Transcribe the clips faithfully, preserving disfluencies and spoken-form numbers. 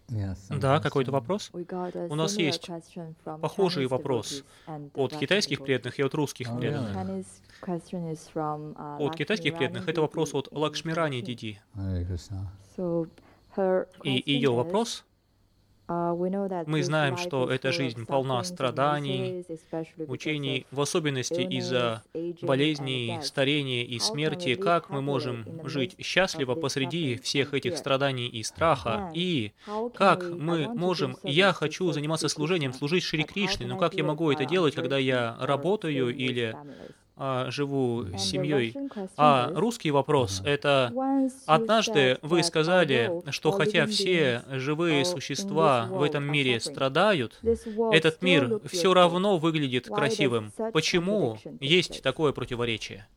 Да, какой-то вопрос? У нас есть похожий вопрос от китайских преданных и от русских Oh, преданных. really? От китайских преданных это вопрос от Лакшмирани Диди. Hare Krishna. И ее вопрос: мы знаем, что эта жизнь полна страданий, мучений, в особенности из-за болезней, старения и смерти. Как мы можем жить счастливо посреди всех этих страданий и страха? И как мы можем... Я хочу заниматься служением, служить Шри Кришне, но как я могу это делать, когда я работаю или а, живу с семьей? А русский вопрос — это: однажды вы сказали, что хотя все живые существа в этом мире страдают, этот мир все равно выглядит красивым. Почему есть такое противоречие?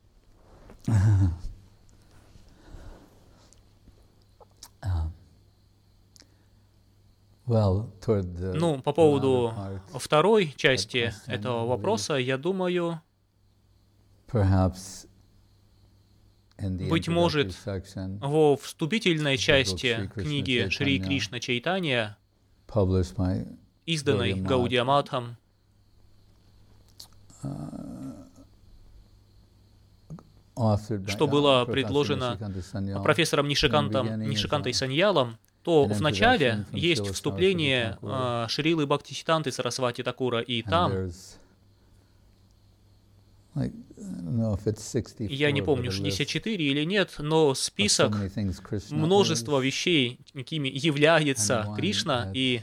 Ну, по поводу второй части этого вопроса, я думаю, быть может, во вступительной части книги Шри Кришна Чайтанья, изданной Гаудия Матхом, что было предложено профессором Нишикантом, Нишикантой Саньялом, то в начале есть вступление э, Шрилы Бхактисиданты Сарасвати Такура, и там, я не помню, шестьдесят четыре или нет, но список множества вещей, какими является Кришна, и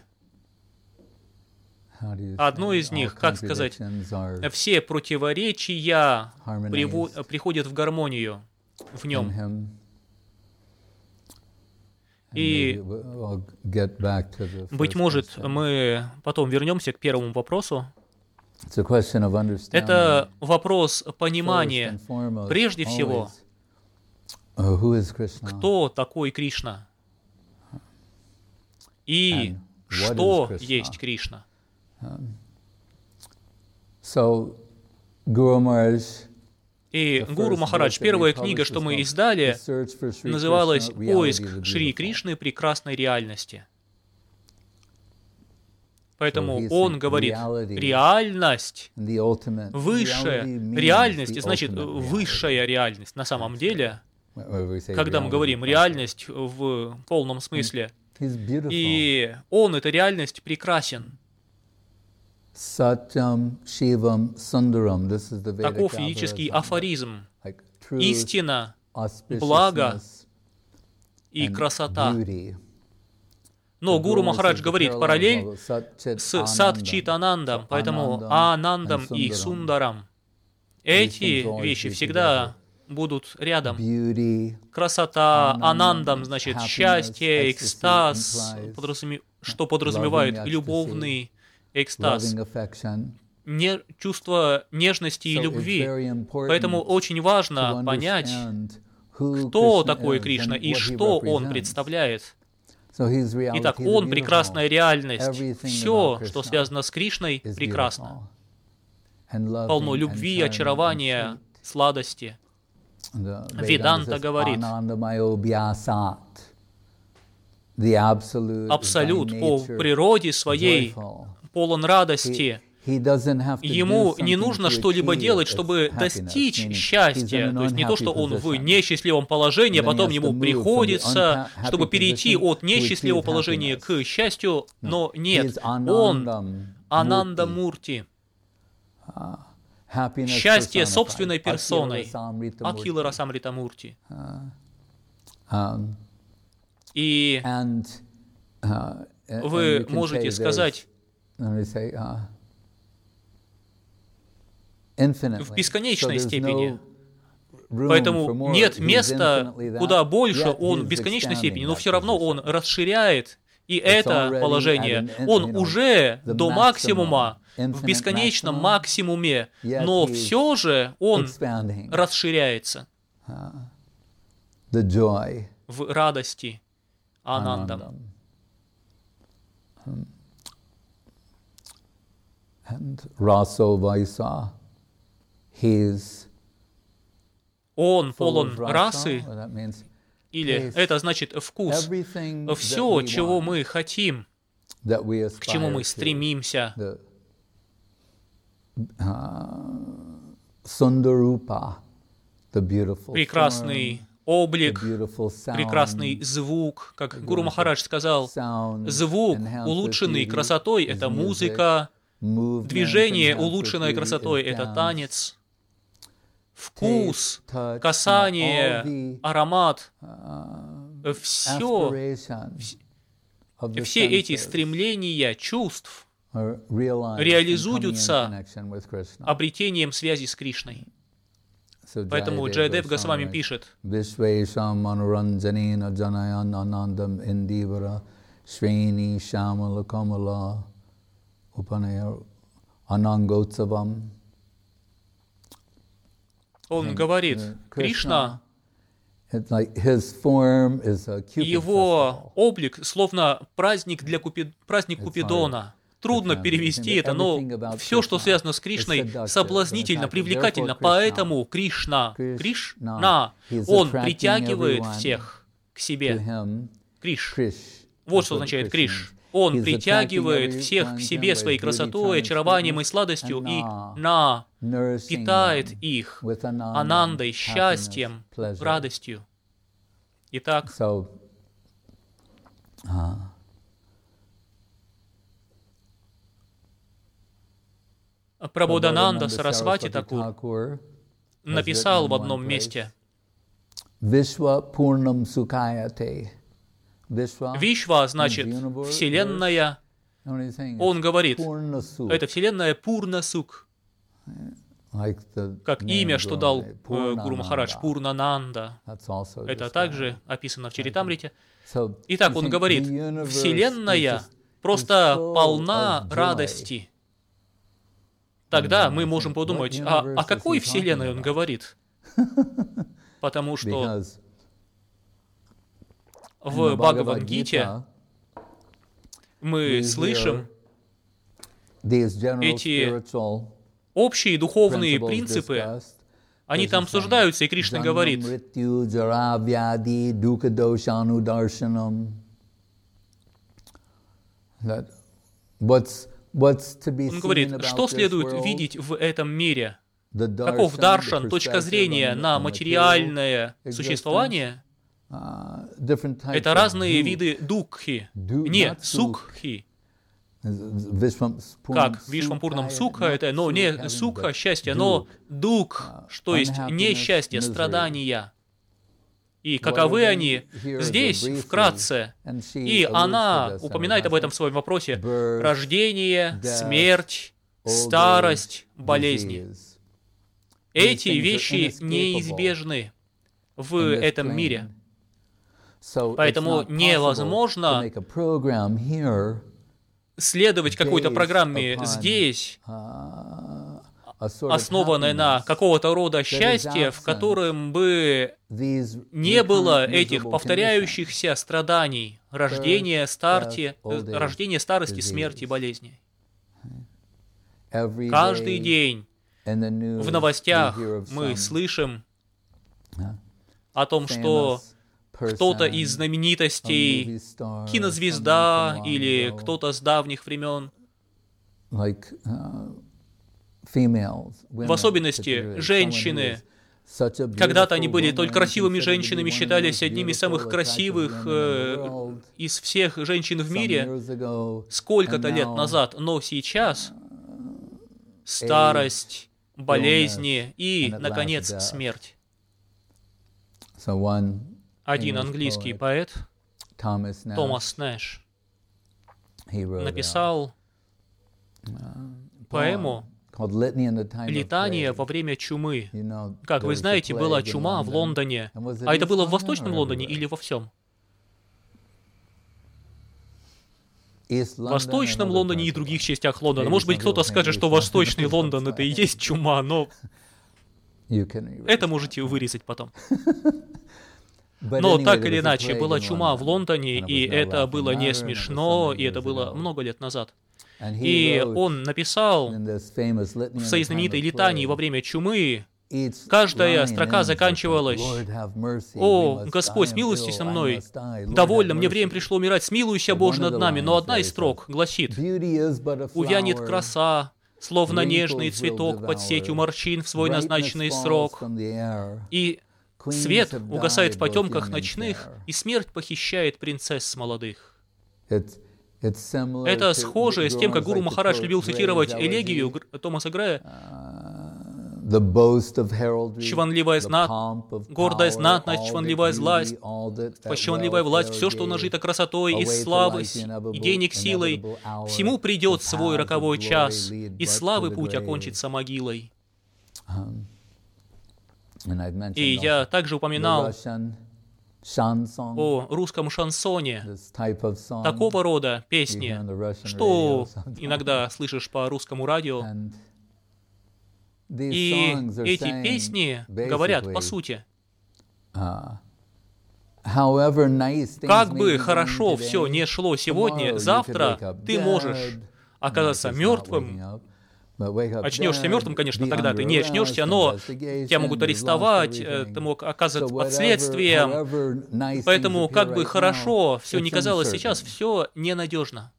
одно из них, как сказать, все противоречия приходят в гармонию в нем. И, быть может, мы потом вернемся к первому вопросу. Это вопрос понимания. Прежде всего, кто такой Кришна? И что есть Кришна? И Гуру Махарадж, первая книга, что мы издали, называлась «Поиск Шри Кришны прекрасной реальности». Поэтому он говорит, реальность, высшая реальность, значит, высшая реальность на самом деле, когда мы говорим реальность в полном смысле, и он, эта реальность, прекрасен. Satyam Shivam Sundaram. This is the Vedic Таков ведический афоризм. Истина, благо и красота. Но Гуру Махарадж говорит параллель с Сат Читанандом, поэтому Анандам и Сундарам. Эти вещи всегда будут рядом. Красота, Анандам, значит, счастье, экстаз, что подразумевает любовный экстаз, не, чувство нежности и любви. Поэтому очень важно понять, кто такой Кришна и что он представляет. Итак, он — прекрасная реальность. Все, что связано с Кришной, прекрасно. Полно любви, очарования, сладости. Веданта говорит, абсолют по природе своей полон радости. Ему не нужно что-либо делать, чтобы достичь счастья. То есть не то, что он в несчастливом положении, а потом ему приходится, чтобы перейти от несчастливого положения к счастью, но нет, он Ананда Мурти. Счастье собственной персоной. Акхила Расамрита Мурти. И вы можете сказать, в бесконечной степени. Поэтому нет места, куда больше он в бесконечной степени, но все равно он расширяет и это положение. Он уже до максимума, в бесконечном максимуме, но все же он расширяется в радости Анандам. Он полон расы, Или это значит вкус. Все, чего мы хотим, к чему мы стремимся. Прекрасный облик, прекрасный звук, как Гуру Махарадж сказал, звук, улучшенный красотой, это музыка, движение, улучшенное красотой, это танец, вкус, касание, аромат, все, все эти стремления чувств реализуются обретением связи с Кришной. Поэтому Джайадев Госвами пишет: он говорит, Кришна, его облик словно праздник для Купи... праздник Купидона. Трудно перевести это, но все, что связано с Кришной, соблазнительно, привлекательно. Поэтому Кришна, Кришна, он притягивает всех к себе. Криш. Вот что означает Криш. Он притягивает всех к себе своей красотой, очарованием и сладостью, и на питает их анандой, счастьем, радостью. Итак, Прабодхананда Сарасвати Такур написал в одном месте: Вишва значит Вселенная. Он говорит, это Вселенная Пурна-сук. Как имя, что дал Гуру Махарадж, Пурнананда. Это также описано в Чаритамрите. Итак, он говорит, Вселенная просто полна радости. Тогда мы можем подумать, а о какой Вселенной он говорит? Потому что в Бхагавад-гите мы слышим эти общие духовные принципы, они там обсуждаются, и Кришна говорит, он говорит, что следует видеть в этом мире? Каков даршан, точка зрения на материальное существование? Это разные виды дукхи, не сукхи. Как Вишвампурнам сукха, это, но не сукха, счастье, но дух, что есть несчастье, страдания. И каковы они здесь, вкратце. И она упоминает об этом в своем вопросе. Рождение, смерть, старость, болезни. Эти вещи неизбежны в этом мире. Поэтому невозможно следовать какой-то программе здесь, основанной на какого-то рода счастье, в котором бы не было этих повторяющихся страданий, рождения, старти, рождения, старости, смерти, болезни. Каждый день в новостях мы слышим о том, что кто-то из знаменитостей, кинозвезда или кто-то с давних времен, в особенности женщины, когда-то они были только красивыми женщинами, считались одними из самых красивых э, из всех женщин в мире сколько-то лет назад, но сейчас старость, болезни и, наконец, смерть. Один английский поэт, Томас Нэш, написал поэму «Летание во время чумы». Как вы знаете, была чума в Лондоне. А это было в Восточном Лондоне или во всем? В Восточном Лондоне и других частях Лондона. Может быть, кто-то скажет, что Восточный Лондон — это и есть чума, но это можете вырезать потом. Но так или иначе, была чума в Лондоне, и это было не смешно, и это было много лет назад. И он написал в своей знаменитой летании во время чумы Каждая строка заканчивалась: «О, Господь, смилуйся над мной! Довольно, мне время пришло умирать, смилуйся, Боже, над нами!» Но одна из строк гласит: «Увянет краса, словно нежный цветок под сетью морщин в свой назначенный срок, и свет угасает в потемках ночных, и смерть похищает принцесс молодых». Это схоже с тем, как Гуру Махарадж любил цитировать элегию Томаса Грея: «Чванливая знат, гордая знатность, чванливая власть, чванливая власть, все, что нажито красотой и славой, и денег силой, всему придет свой роковой час, и славы путь окончится могилой». И я также упоминал о русском шансоне, такого рода песни, что иногда слышишь по русскому радио. И эти песни говорят, по сути, как бы хорошо все не шло сегодня, завтра ты можешь оказаться мертвым. Очнешься мертвым, конечно, тогда ты не очнешься, но тебя могут арестовать, ты мог оказывать под следствием. Поэтому, как бы хорошо все не казалось сейчас, все ненадежно.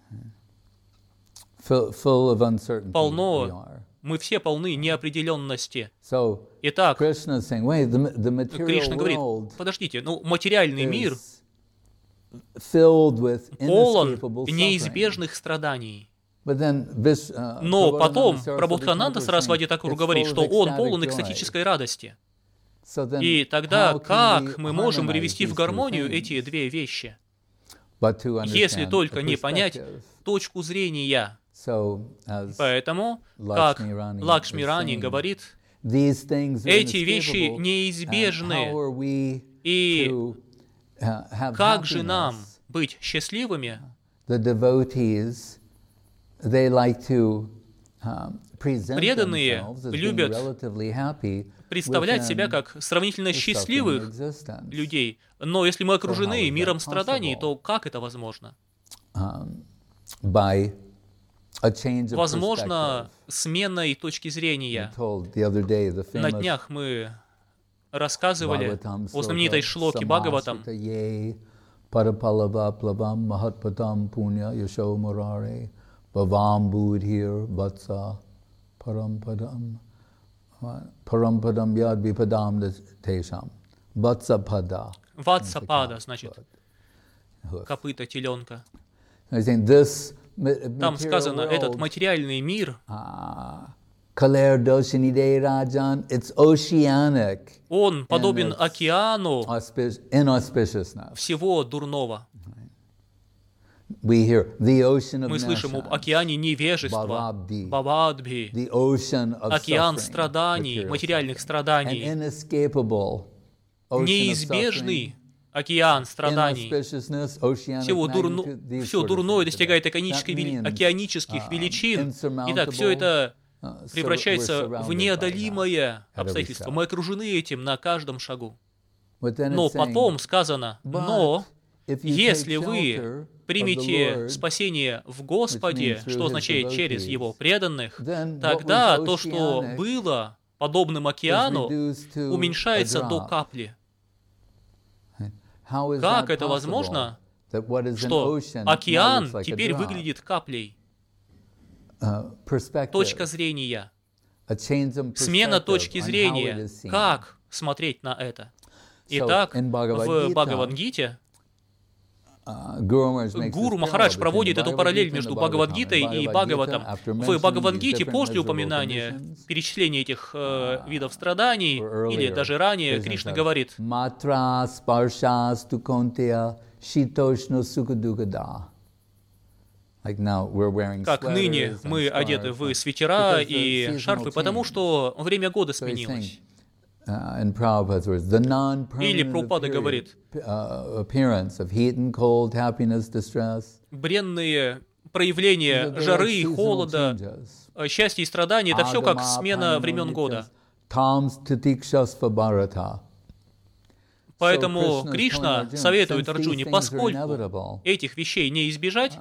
Полно, мы все полны неопределенности. Итак, Кришна говорит: подождите, ну материальный мир полон неизбежных страданий. Но потом Прабодхананда Сарасвати Такур говорит, что он полон экстатической радости. И тогда как мы можем привести в гармонию эти две вещи, если только не понять точку зрения? Поэтому, как Лакшми Рани говорит, эти вещи неизбежны. И как же нам быть счастливыми? Преданные любят представлять себя как сравнительно счастливых людей, но если мы окружены миром страданий, то как это возможно? Возможно, сменой точки зрения. На днях мы рассказывали о знаменитой шлоке Бхагаватам. Bhavambudhir vatsa parampadam parampadam yad vipadam tesham vatsa pada. Ватса пада, значит, копыта теленка. Там сказано, этот материальный мир, он подобен океану всего дурного. Мы слышим об океане невежества, Бавадбхи, океан страданий, материальных страданий, неизбежный океан страданий. Всего дурно, все дурное достигает океанических, океанических величин. Итак, все это превращается в неодолимое обстоятельство. Мы окружены этим на каждом шагу. Но потом сказано, но если вы примите спасение в Господе, что означает через Его преданных, тогда то, что было подобным океану, уменьшается до капли. Как это возможно, что океан теперь выглядит каплей? Точка зрения. Смена точки зрения. Как смотреть на это? Итак, в Бхагавад-гите Гуру Махарадж проводит эту параллель между Бхагавад-гитой и Бхагаватом. В Бхагавад-гите после упоминания, перечисления этих э, видов страданий, или даже ранее, Кришна говорит: как ныне мы одеты в свитера и шарфы, потому что время года сменилось. Или Прабхупада говорит: бренные проявления жары и холода, счастья и страдания — это все как смена времен года. Поэтому Кришна советует Арджуне, поскольку этих вещей не избежать,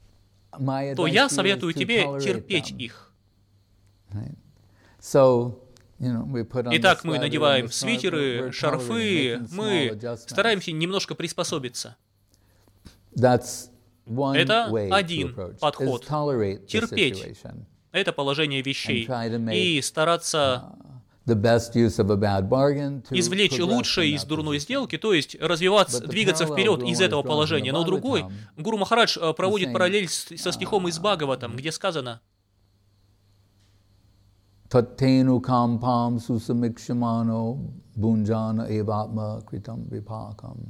то я советую тебе терпеть их. Итак, мы надеваем свитеры, шарфы, мы стараемся немножко приспособиться. Это один подход. Терпеть это положение вещей и стараться извлечь лучшее из дурной сделки, то есть развиваться, двигаться вперед из этого положения. Но другой, Гуру Махарадж проводит параллель со стихом из Бхагаватам, где сказано: Tattenu kampam susamikshmano bunjana evatma kritam vipakam.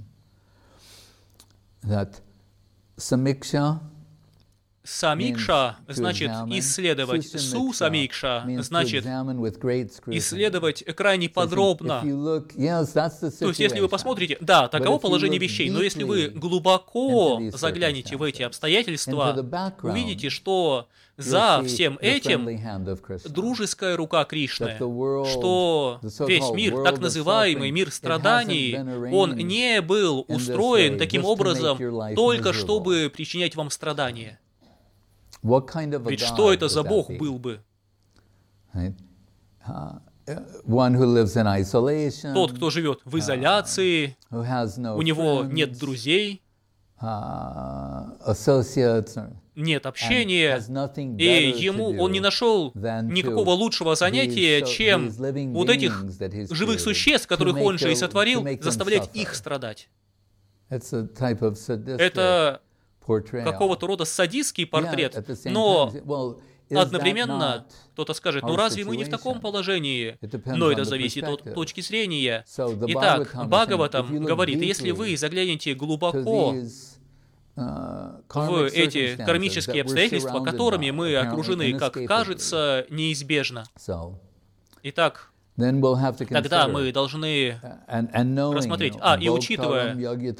That samiksha Самикша значит исследовать, су-самикша значит исследовать крайне подробно. То есть, если вы посмотрите, да, таково положение вещей, но если вы глубоко заглянете в эти обстоятельства, увидите, что за всем этим дружеская рука Кришны, что весь мир, так называемый мир страданий, он не был устроен таким образом только чтобы причинять вам страдания. Ведь что это за Бог был бы? Тот, кто живет в изоляции, у него нет друзей, нет общения, и ему он не нашел никакого лучшего занятия, чем вот этих живых существ, которых он же и сотворил, заставлять их страдать. Это какого-то рода садистский портрет, но одновременно кто-то скажет: ну разве мы не в таком положении? Но это зависит от точки зрения. Итак, Бхагаватам говорит, если вы заглянете глубоко в эти кармические обстоятельства, которыми мы окружены, как кажется, неизбежно. Итак, тогда мы должны рассмотреть, а, и учитывая,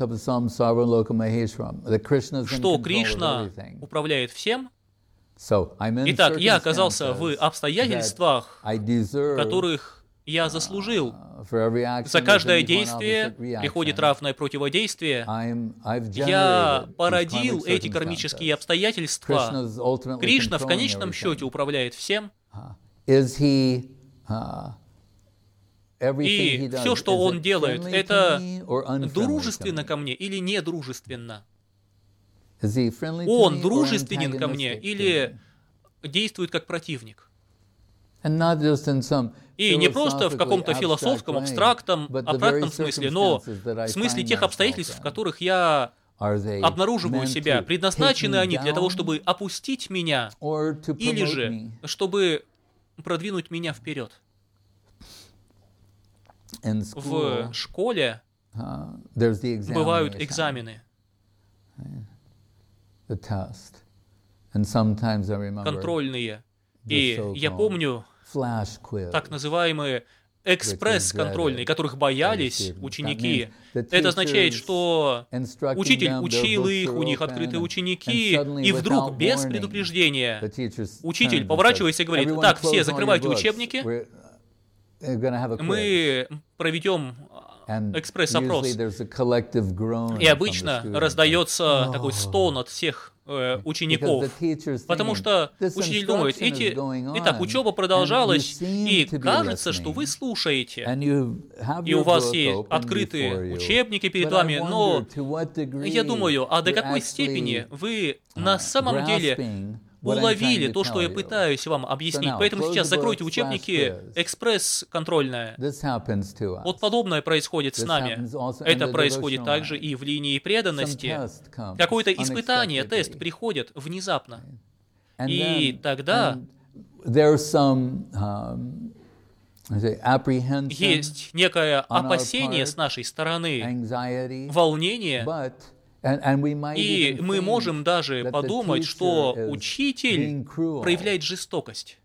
что Кришна управляет всем. Итак, я оказался в обстоятельствах, которых я заслужил. За каждое действие приходит равное противодействие. Я породил эти кармические обстоятельства. Кришна в конечном счете управляет всем. И все, что Он делает, это дружественно ко мне или недружественно? Он дружественен ко мне или действует как противник? И не просто в каком-то философском, абстрактном, абстрактном смысле, но в смысле тех обстоятельств, в которых я обнаруживаю себя. Предназначены они для того, чтобы опустить меня, или же чтобы продвинуть меня вперед. В школе бывают экзамены. Контрольные. И я помню так называемые экспресс-контрольные, которых боялись ученики. Это означает, что учитель учил их, у них открытые учеки, и вдруг, без предупреждения, учитель поворачивается и говорит: так, все, закрывайте учебники, мы проведем экспресс-опрос. И обычно раздается такой стон от всех э, учеников, потому что учитель думает, эти... итак, учеба продолжалась, и кажется, что вы слушаете, и у вас есть открытые учебники перед вами, но я думаю, а до какой степени вы на самом деле уловили то, что я пытаюсь вам объяснить. Поэтому сейчас закройте учебники, экспресс-контрольная. Вот подобное происходит с нами. Это происходит также и в линии преданности. Какое-то испытание, тест приходит внезапно. И тогда есть некое опасение с нашей стороны, волнение. И мы можем даже подумать, что учитель проявляет жестокость,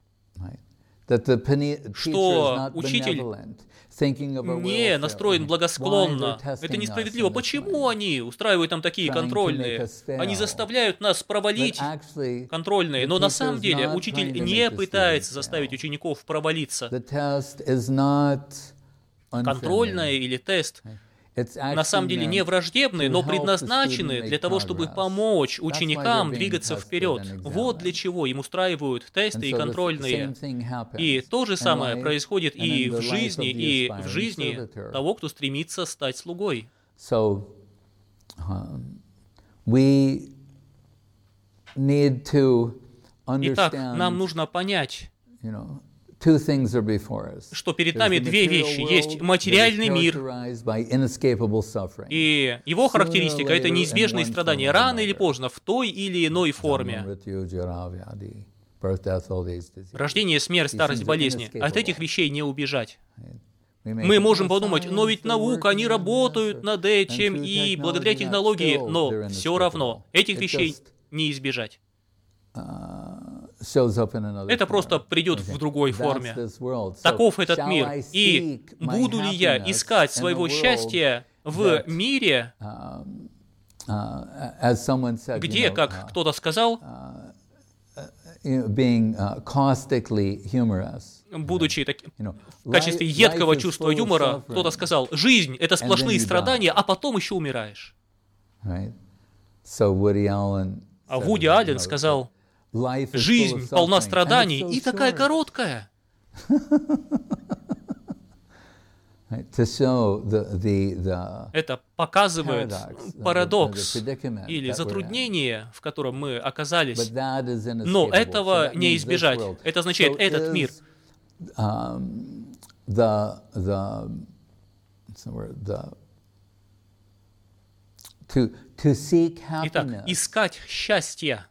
что учитель не настроен благосклонно. Это несправедливо. Почему они устраивают нам такие контрольные? Они заставляют нас провалить контрольные, но на самом деле учитель не пытается заставить учеников провалиться. Контрольная или тест на самом деле не враждебны, но предназначены для того, чтобы помочь ученикам двигаться вперед. Вот для чего им устраивают тесты и контрольные. И то же самое происходит и в жизни, и в жизни того, кто стремится стать слугой. Итак, нам нужно понять, что перед нами две вещи. Есть материальный мир, и его характеристика — это неизбежные страдания, рано или поздно, в той или иной форме. Рождение, смерть, старость, болезни. От этих вещей не убежать. Мы можем подумать, но ведь наука, они работают над этим, и благодаря технологии, но все равно этих вещей не избежать. Это просто придет в другой форме. Таков этот мир. И буду ли я искать своего счастья в мире, где, как кто-то сказал, будучи таким, в качестве едкого чувства юмора, кто-то сказал, жизнь — это сплошные страдания, а потом еще умираешь. А Вуди Аллен сказал, жизнь полна страданий и такая короткая. Это показывает парадокс или затруднение, в котором мы оказались. Но этого не избежать. Это означает, этот мир. Итак, искать счастье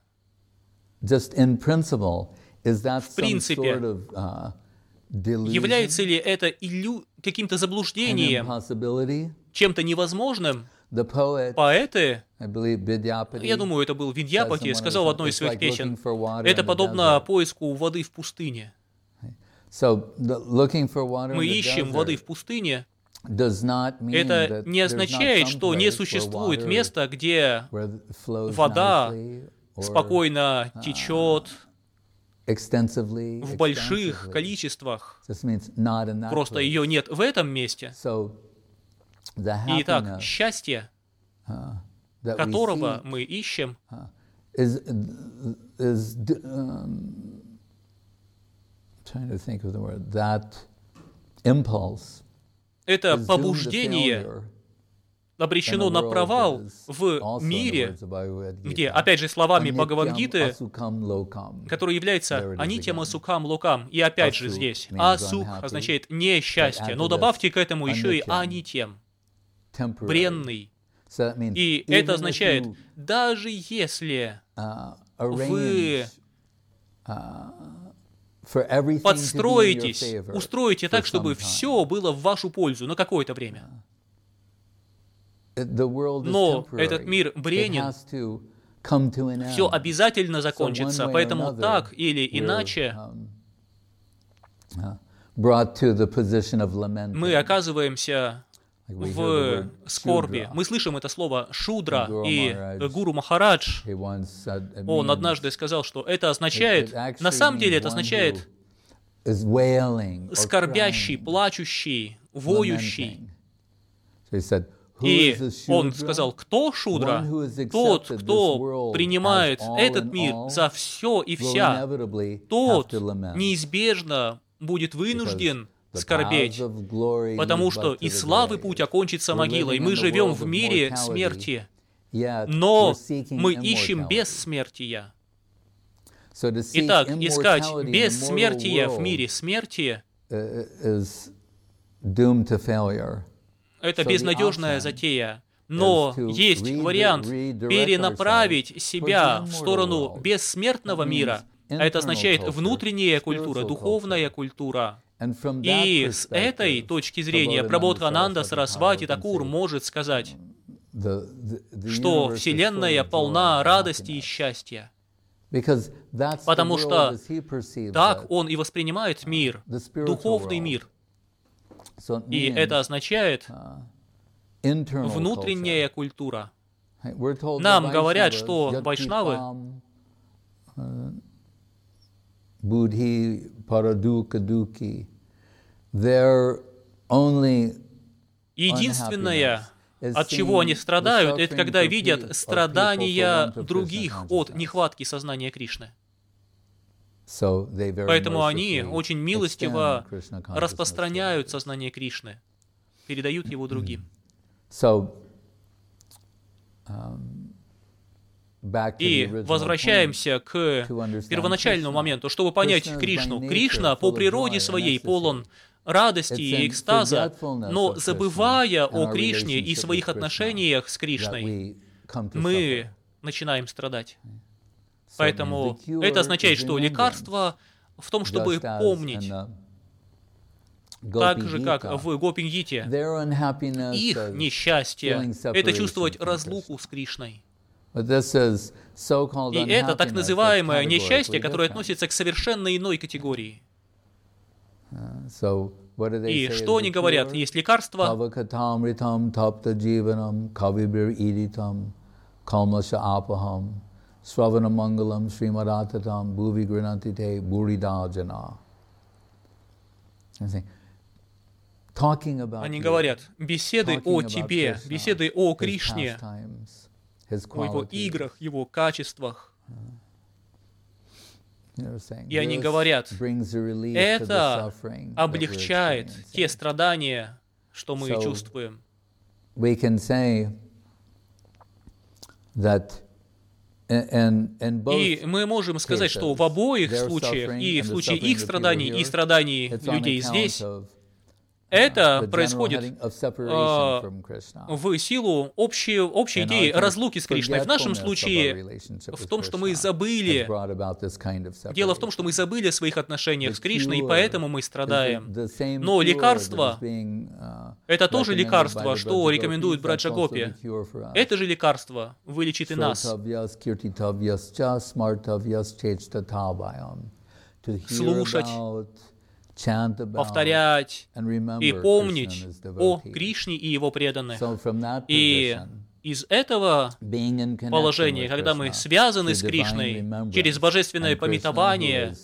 в принципе, является ли это иллю... каким-то заблуждением, чем-то невозможным? Поэты, я думаю, это был Видьяпати, сказал в одной из своих песен, это подобно поиску воды в пустыне. Мы ищем воды в пустыне. Это не означает, что не существует места, где вода спокойно течет в больших количествах. Просто ее нет в этом месте. Итак, счастье, которого мы ищем, это побуждение обречено на провал в мире, где, опять же, словами Бхагавад-гиты, который является «анитьям асукхам локам», и опять же здесь «асух» означает «несчастье», но добавьте к этому еще и «анитьям», «бренный». И это означает, даже если вы подстроитесь, устроите так, чтобы все было в вашу пользу на какое-то время, но этот мир бренен, все обязательно закончится, поэтому так или иначе мы оказываемся в скорби. Мы слышим это слово «шудра», и Гуру Махарадж, он однажды сказал, что это означает, на самом деле это означает скорбящий, плачущий, воющий. И он сказал, кто шудра? Тот, кто принимает этот мир за все и вся, тот неизбежно будет вынужден скорбеть, потому что и славы путь окончится могилой. Мы живем в мире смерти, но мы ищем бессмертия. Итак, искать бессмертия в мире смерти — это безнадежная затея. Но есть вариант перенаправить себя в сторону бессмертного мира. А это означает внутренняя культура, духовная культура. И с этой точки зрения Прабодхананда Сарасвати Такур может сказать, что Вселенная полна радости и счастья. Потому что так он и воспринимает мир, духовный мир. И это означает внутренняя культура. Нам говорят, что вайшнавы единственная от чего они страдают, это когда видят страдания других от нехватки сознания Кришны. Поэтому они очень милостиво распространяют сознание Кришны, передают его другим. И возвращаемся к первоначальному моменту, чтобы понять Кришну. Кришна по природе своей полон радости и экстаза, но забывая о Кришне и своих отношениях с Кришной, мы начинаем страдать. Поэтому это означает, что лекарство в том, чтобы помнить, так же, как в Гопи-гите, их несчастье — это чувствовать разлуку с Кришной. И это так называемое несчастье, которое относится к совершенно иной категории. И что они говорят? Есть лекарство. Они говорят, беседы о тебе, беседы о Кришне, о его играх, его качествах. И они говорят, это облегчает те страдания, что мы чувствуем. И мы можем сказать, что в обоих случаях, и в случае их страданий, и страданий людей здесь, это происходит э, в силу общей, общей идеи разлуки с Кришной. В нашем случае в том, что мы забыли, дело в том, что мы забыли о своих отношениях с Кришной, и поэтому мы страдаем. Но лекарство, это тоже лекарство, что рекомендует Браджа Гопи. Это же лекарство вылечит и нас. Слушать, повторять и помнить о Кришне и его преданных. И из этого положения, когда мы связаны с Кришной через божественное памятование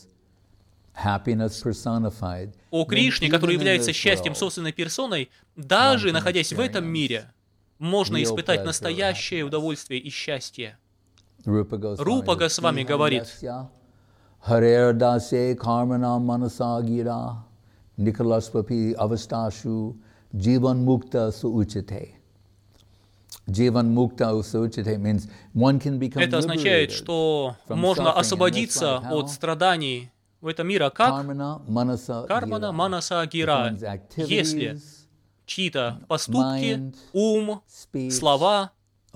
о Кришне, который является счастьем собственной персоной, даже находясь в этом мире, можно испытать настоящее удовольствие и счастье. Рупа Госвами говорит, Harer dase karmana manasa gira nikalaspati avastashu jivan mukta suuchite. Jivan mukta suuchite means one can become liberated. Это означает, что можно освободиться от страданий в этом мире, как кармана манаса гира, если чьи-то поступки, ум, слова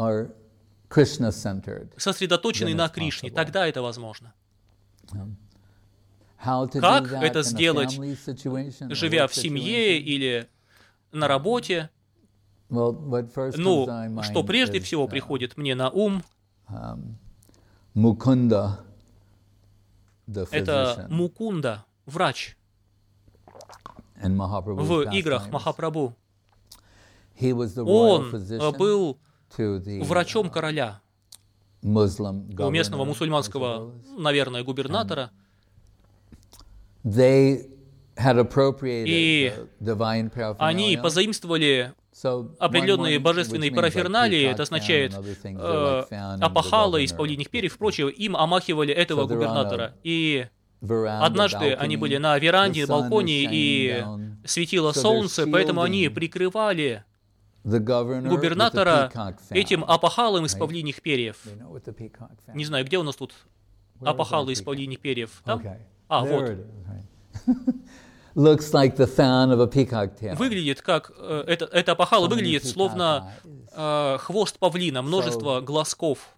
сосредоточены на Кришне, тогда это возможно. Как это сделать, живя в семье или на работе? Ну, что прежде всего приходит мне на ум, это Мукунда, врач в играх Махапрабху. Он был врачом короля, у местного муссульманского, наверное, губернатора. И они позаимствовали определенные божественные параферналии, это означает э, опахала из павлиньих перьев и прочего, им омахивали этого губернатора. И однажды они были на веранде, на балконе, и светило солнце, поэтому они прикрывали губернатора этим опахалом из павлиньих перьев. Не знаю, где у нас тут опахалы из павлиньих перьев? Там? А, вот. Выглядит как... Э, это, это опахало выглядит словно э, хвост павлина, множество глазков.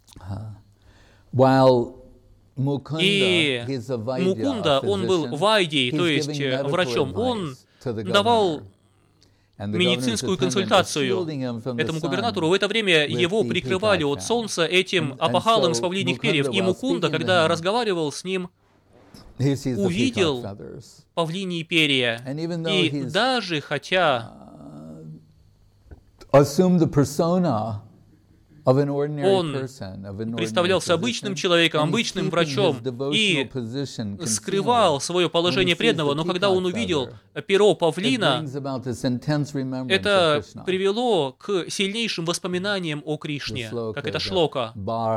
И Мукунда, он был вайдей, то есть врачом. Он давал медицинскую консультацию этому губернатору. В это время его прикрывали от солнца этим опахалом из павлиньих перьев. И Мукунда, когда разговаривал с ним, увидел павлиньи перья. И даже хотя Он представлялся обычным человеком, обычным врачом и скрывал свое положение преданного, но когда он увидел перо павлина, это привело к сильнейшим воспоминаниям о Кришне, как это шлока.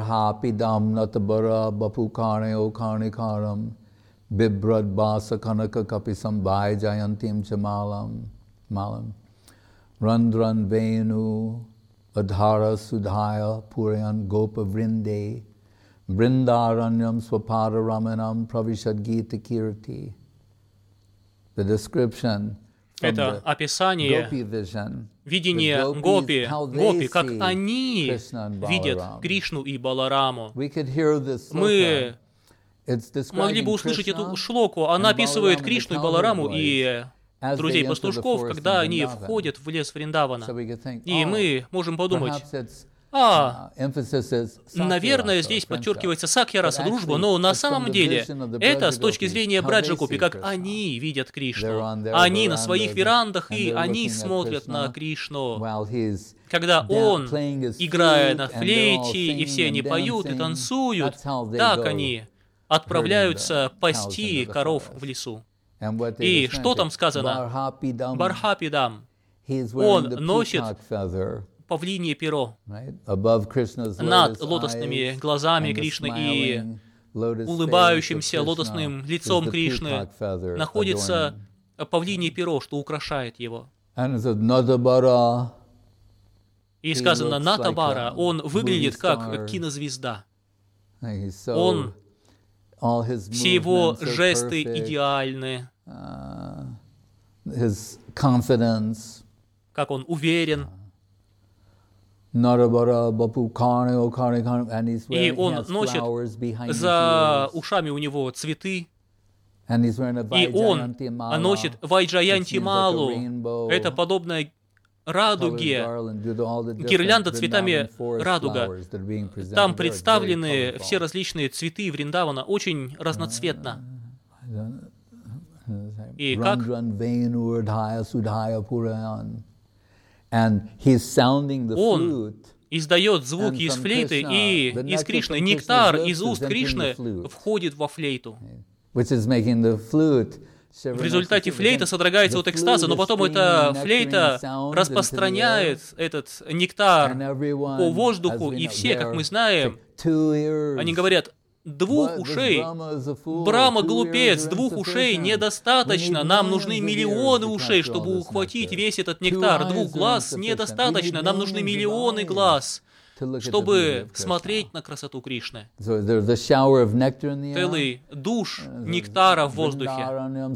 Randran Venu Adhara Sudhaya Purayan Gopa Vrinde Vrindaranyam Swapada Ramanam Pravishad Gita Kirti. The description Это описание видения гопи, гопи, как они видят Кришну и Балараму. Мы могли бы услышать эту шлоку. Она описывает Кришну и Балараму и друзей-пастушков, когда они входят в лес Вриндавана. И мы можем подумать, а, наверное, здесь подчеркивается сакья-раса, дружба, но на самом деле это с точки зрения Браджа-гопи, как они видят Кришну. Они на своих верандах, и они смотрят на Кришну. Когда он, играя на флейте, и все они поют и танцуют, так они отправляются пасти коров в лесу. И что там сказано? Бархапидам. Он носит павлинье перо над лотосными глазами Кришны и улыбающимся лотосным лицом Кришны находится павлинье перо, что украшает его. И сказано Натабара, он выглядит как кинозвезда. Он, все его жесты идеальны, как он уверен. И он носит за ушами у него цветы, и он носит Вайджаянти-малу. Это подобно радуге, гирлянда цветами радуга. Там представлены все различные цветы Вриндавана, очень разноцветно. И как он издает звуки из флейты, и из Кришны, нектар из уст Кришны входит во флейту. В результате флейта содрогается от экстаза, но потом эта флейта распространяет этот нектар по воздуху, и все, как мы знаем, они говорят, двух ушей, Брахма глупец, двух ушей недостаточно, нам нужны миллионы ушей, чтобы ухватить весь этот нектар, двух глаз недостаточно, нам нужны миллионы глаз, чтобы смотреть на красоту Кришны. Целый душ нектара в воздухе.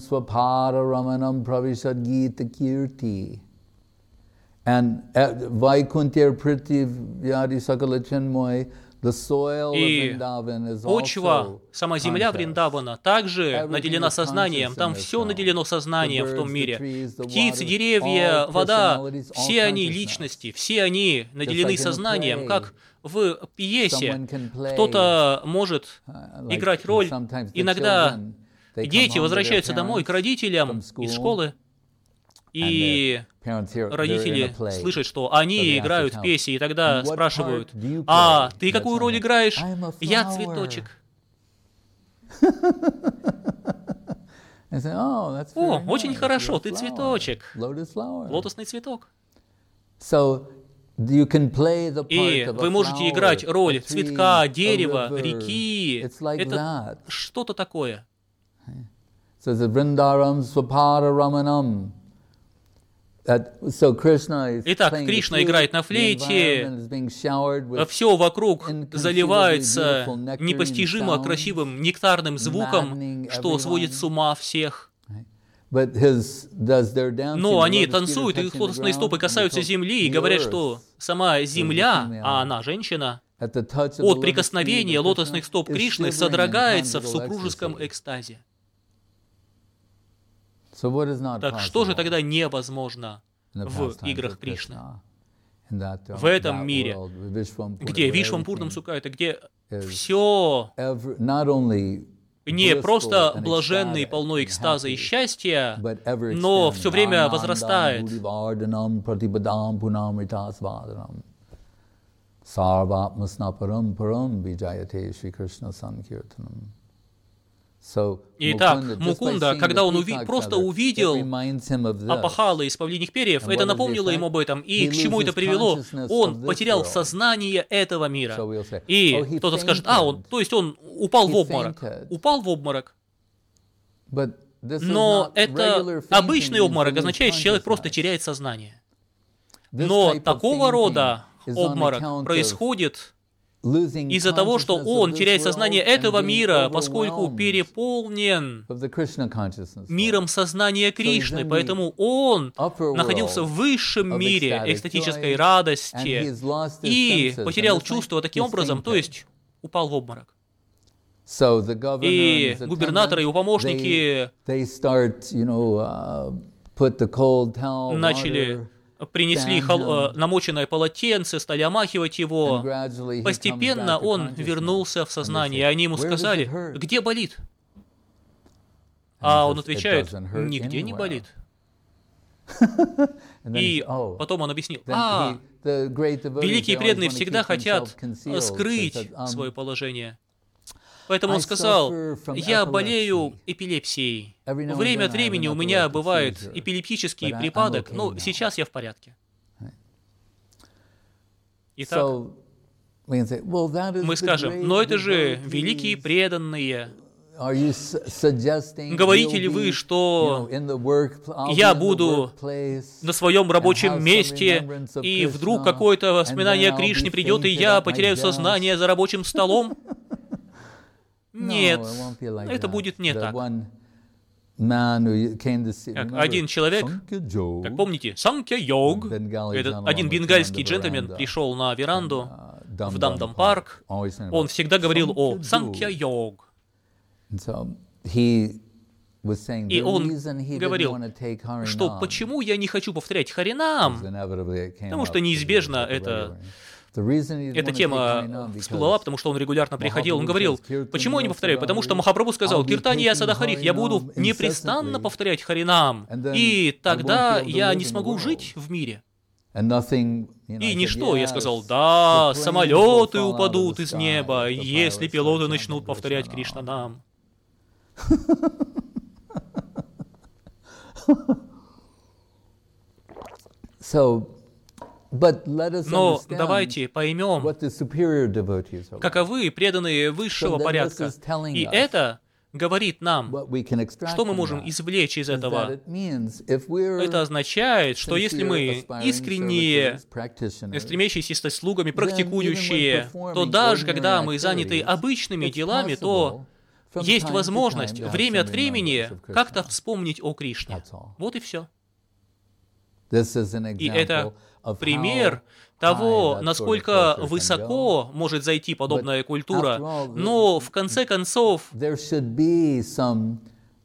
И почва, сама земля Вриндавана также наделена сознанием, там все наделено сознанием в том мире. Птицы, деревья, вода, все они личности, все они наделены сознанием, как в пьесе. Кто-то может играть роль. Иногда дети возвращаются домой к родителям из школы, и родители слышат, что они играют в песни, и тогда спрашивают, а ты какую роль играешь? Я цветочек. О, очень хорошо, ты цветочек. Лотосный цветок. И вы можете играть роль цветка, дерева, реки. Это что-то такое. Итак, Кришна играет на флейте, все вокруг заливается непостижимо красивым нектарным звуком, что сводит с ума всех. Но они танцуют, и их лотосные стопы касаются земли и говорят, что сама земля, а она женщина, от прикосновения лотосных стоп Кришны содрогается в супружеском экстазе. Так что же тогда невозможно в играх Кришны? В этом мире, где Вишвампурнам Сукайта, где все не просто блаженный, полно экстаза и счастья, но все время возрастает. Sarvatmasnaparam param vijayate Shri Krishna Sankirtanam. Итак, Мукунда, когда он уви- просто увидел опахалы из павлиньих перьев, это напомнило ему об этом. И к чему это привело? Он потерял сознание этого мира. И кто-то скажет, а, он, то есть он упал в обморок. Упал в обморок. Но это обычный обморок, означает, что человек просто теряет сознание. Но такого рода обморок происходит из-за того, что он теряет сознание этого мира, поскольку переполнен миром сознания Кришны, поэтому он находился в высшем мире экстатической радости и потерял чувство таким образом, то есть упал в обморок. И губернаторы, его помощники начали... принесли хол- намоченное полотенце, стали омахивать его. Постепенно он вернулся в сознание, и они ему сказали, где болит? А он отвечает, нигде не болит. И потом он объяснил, а, великие преданные всегда хотят скрыть свое положение. Поэтому он сказал, я болею эпилепсией. Время от времени у меня бывает эпилептический припадок, но сейчас я в порядке. Итак, мы скажем, но это же великие преданные. Говорите ли вы, что я буду на своем рабочем месте, и вдруг какое-то воспоминание о Кришне придет, и я потеряю сознание за рабочим столом? Нет, это будет не так. Как один человек, как помните, Санкья-йог, этот один бенгальский джентльмен пришел на веранду в Дамдам-парк, он всегда говорил о Санкья-йог. И он говорил, что почему я не хочу повторять Харинам, потому что неизбежно это... Эта тема всплыла, потому что он регулярно приходил. Он говорил, почему я не повторяю? Потому что Махапрабху сказал, Киртания Садахарих, я буду непрестанно повторять Харинам, и тогда я не смогу жить в мире. И ничто. Я сказал, да, самолеты упадут из неба, если пилоты начнут повторять Кришнанам. Но давайте поймем, каковы преданные высшего порядка. И это говорит нам, что мы можем извлечь из этого. Это означает, что если мы искренние, стремящиеся стать слугами, практикующие, то даже когда мы заняты обычными делами, то есть возможность время от времени как-то вспомнить о Кришне. Вот и все. И это пример того, насколько высоко может зайти подобная культура, но в конце концов должно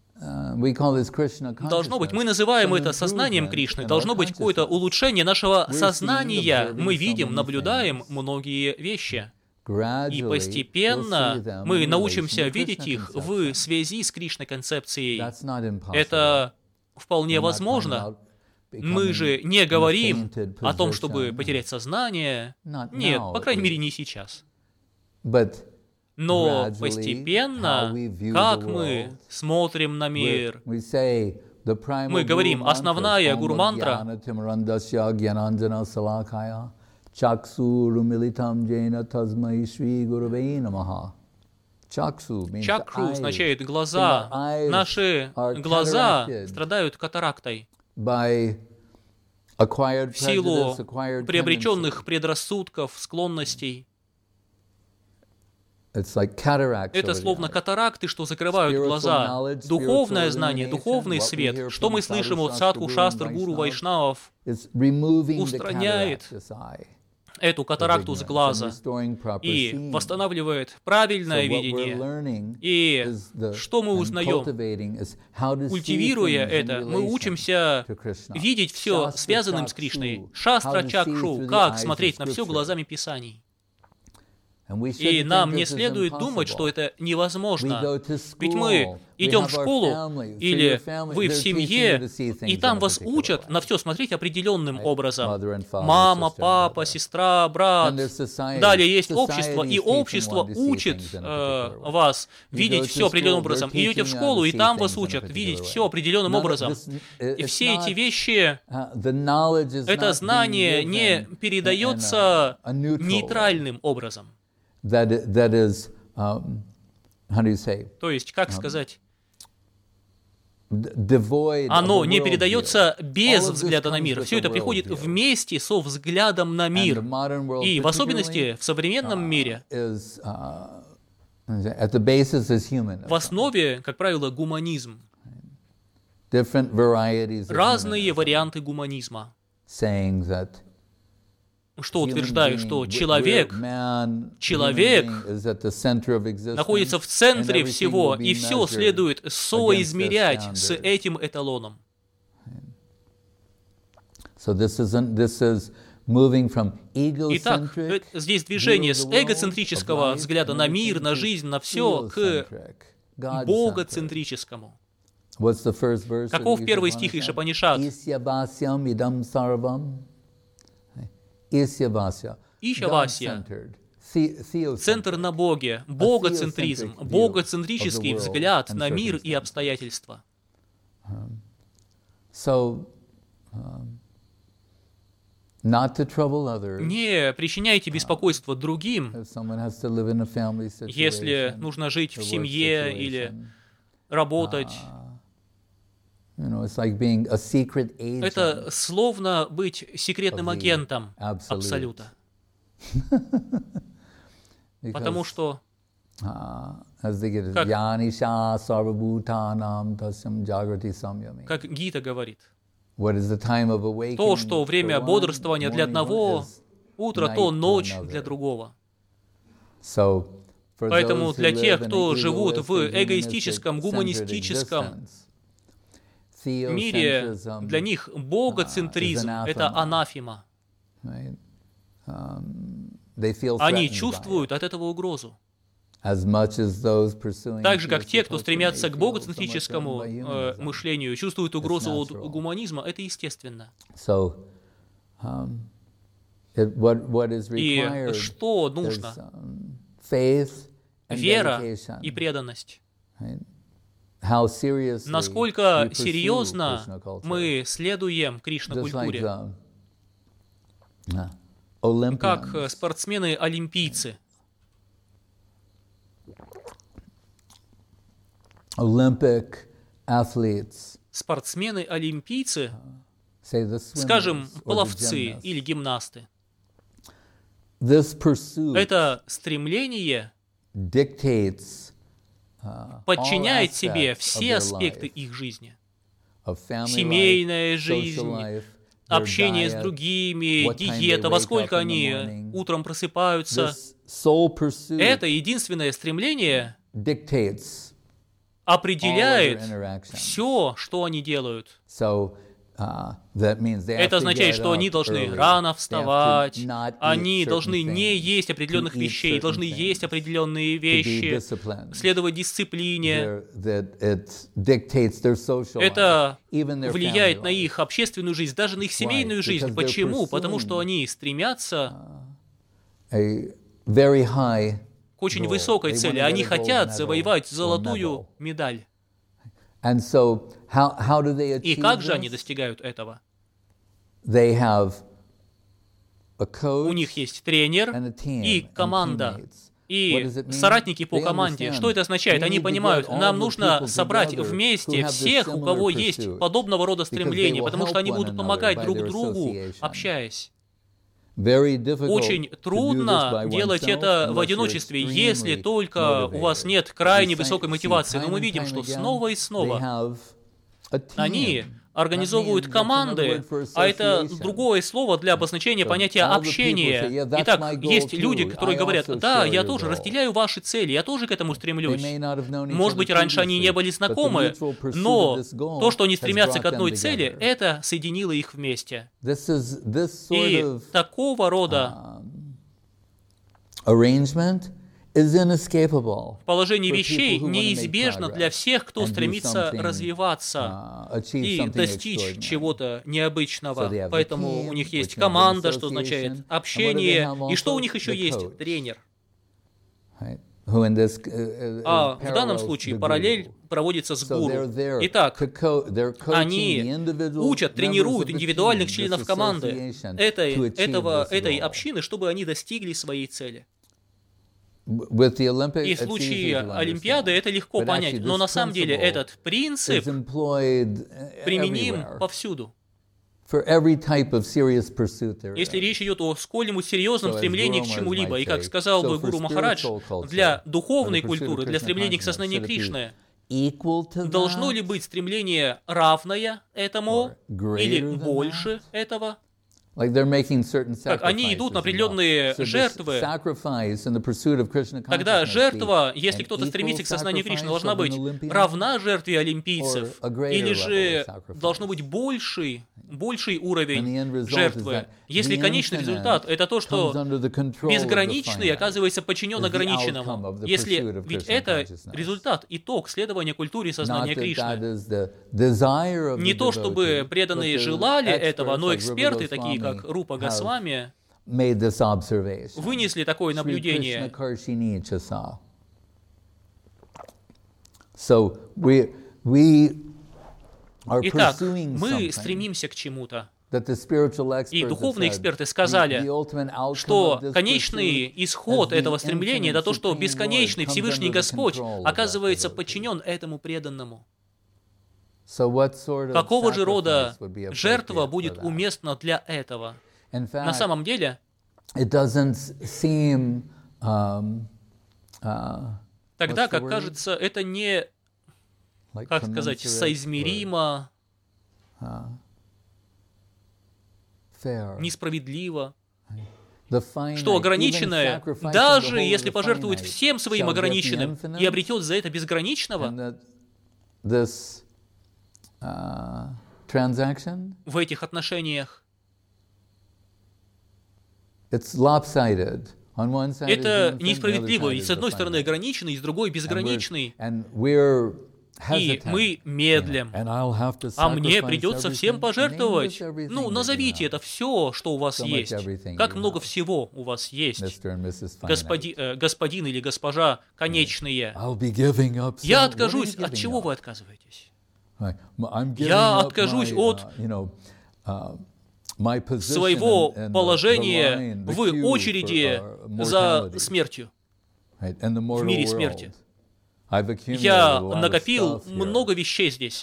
быть, мы называем это сознанием Кришны, должно быть какое-то улучшение нашего сознания. Мы видим, наблюдаем многие вещи. И постепенно мы научимся видеть их в связи с Кришной-концепцией. Это вполне возможно. Мы же не говорим о том, чтобы потерять сознание. Нет, по крайней мере, не сейчас. Но постепенно, как мы смотрим на мир, мы говорим, основная гуру-мантра Чакру означает глаза. Наши глаза страдают катарактой в силу приобретенных предрассудков, склонностей. Это словно катаракты, что закрывают глаза. Духовное знание, духовный свет, что мы слышим от садху, шастр, гуру, вайшнавов, устраняет эту катаракту с глаза и восстанавливает правильное видение. И что мы узнаем? Культивируя это, мы учимся видеть все связанным с Кришной. Шастра чакшу, как смотреть на все глазами Писаний. И нам не следует думать, что это невозможно. Ведь мы идем в школу, или вы в семье, и там вас учат на все смотреть определенным образом. Мама, папа, сестра, брат. Далее есть общество, и общество учит э, вас видеть все определенным образом. Идете в школу, и там вас учат видеть все определенным образом. И все эти вещи, это знание не передается нейтральным образом. That, that is, um, how do you say? То есть, как сказать, devoid оно не передается без взгляда на мир. Все это приходит вместе со взглядом на мир. И в особенности в современном мире в основе, как правило, гуманизм. Разные варианты гуманизма, что утверждают, что человек, человек находится в центре всего, и все следует соизмерять с этим эталоном. Итак, здесь движение с эгоцентрического взгляда на мир, на жизнь, на все, к богоцентрическому. Каков первый стих из Ишапанишад? Ишавасия. Центр на Боге, богоцентризм, богоцентрический взгляд на мир и обстоятельства. Не причиняйте беспокойство другим, если нужно жить в семье или работать. Это словно быть секретным агентом Абсолюта. Потому что, как, как Гита говорит, то, что время бодрствования для одного, утро, то ночь для другого. Поэтому для тех, кто живут в эгоистическом, гуманистическом мире, для них богоцентризм — это анафема. Они чувствуют от этого угрозу. Так же, как те, кто стремятся к богоцентрическому э, мышлению, чувствуют угрозу от гуманизма, это естественно. И что нужно? Вера и преданность. Насколько серьезно мы следуем Кришна-культуре? Как спортсмены-олимпийцы. Спортсмены-олимпийцы, скажем, пловцы или гимнасты. Это стремление подчиняет себе все аспекты их жизни. Семейная жизнь, общение с другими, диета, во сколько они утром просыпаются. Это единственное стремление определяет все, что они делают. Это означает, что они должны рано вставать, они должны не есть определенных вещей, должны есть определенные вещи, следовать дисциплине. Это влияет на их общественную жизнь, даже на их семейную жизнь. Почему? Потому что они стремятся к очень высокой цели. Они хотят завоевать золотую медаль. And so, how, how do they И achieve как же this? они достигают этого? They have a coach У них есть тренер and a team, и and команда, teammates. What и does it mean? соратники по They команде. understand. Что это означает? We Они need to понимают, get all нам the нужно people собрать together вместе who have the всех, у similar кого есть pursuit, подобного рода because they стремления, will потому что help они one будут another помогать by друг their другу, association. общаясь. Very difficult Очень to do трудно this by делать oneself это в unless you're одиночестве, extremely если только у вас motivated. нет крайне We высокой see мотивации. Но time мы and видим, time что again, снова и they снова have a team. они организовывают команды, а это другое слово для обозначения понятия общения. Итак, есть люди, которые говорят, да, я тоже разделяю ваши цели, я тоже к этому стремлюсь. Может быть, раньше они не были знакомы, но то, что они стремятся к одной цели, это соединило их вместе. И такого рода arrangement is inescapable. Положение вещей неизбежно для всех, кто стремится развиваться и достичь чего-то необычного. Поэтому у них есть команда, что означает общение, и что у них еще есть? Тренер. А в данном случае параллель проводится с гуру. Итак, они учат, тренируют индивидуальных членов команды этой, этого, этой общины, чтобы они достигли своей цели. И в случае Олимпиады это легко понять, но на самом деле этот принцип применим повсюду. Если речь идет о сколь-нибудь серьезном стремлении к чему-либо, и, как сказал бы Гуру Махарадж, для духовной культуры, для стремления к сознанию Кришны, должно ли быть стремление равное этому или больше этого? Как они идут на определенные жертвы. Тогда жертва, если кто-то стремится к сознанию Кришны, должна быть равна жертве олимпийцев, или же должно быть больший, больший уровень жертвы. Если конечный результат — это то, что безграничный оказывается подчинен ограниченному. Если ведь это результат, итог следования культуре сознания Кришны. Не то, чтобы преданные желали этого, но эксперты, такие как Рупа Госвами, вынесли такое наблюдение. Итак, мы стремимся к чему-то. И духовные эксперты сказали, что конечный исход этого стремления — это то, что бесконечный Всевышний Господь оказывается подчинен этому преданному. Какого же рода жертва будет уместна для этого? На самом деле, тогда, как кажется, это не, как сказать, соизмеримо, несправедливо, что ограниченное, даже если пожертвует всем своим ограниченным и обретет за это безграничного, в этих отношениях это несправедливо. И с одной стороны ограниченный, и с другой безграничный. И мы медлим. А мне придется всем пожертвовать. Ну, назовите это все, что у вас есть. Как много всего у вас есть. Господи, э, господин или госпожа конечные. Я откажусь. От чего вы отказываетесь? Я откажусь от своего положения в очереди за смертью, в мире смерти. Я накопил много вещей здесь.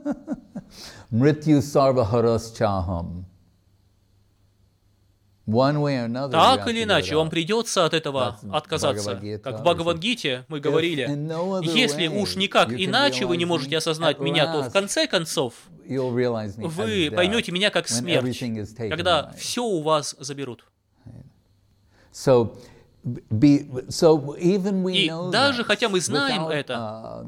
Так или иначе, вам придется от этого отказаться. Как в Бхагавад-гите мы говорили, если уж никак иначе вы не можете осознать меня, то в конце концов вы поймете меня как смерть, когда все у вас заберут. И даже хотя мы знаем это,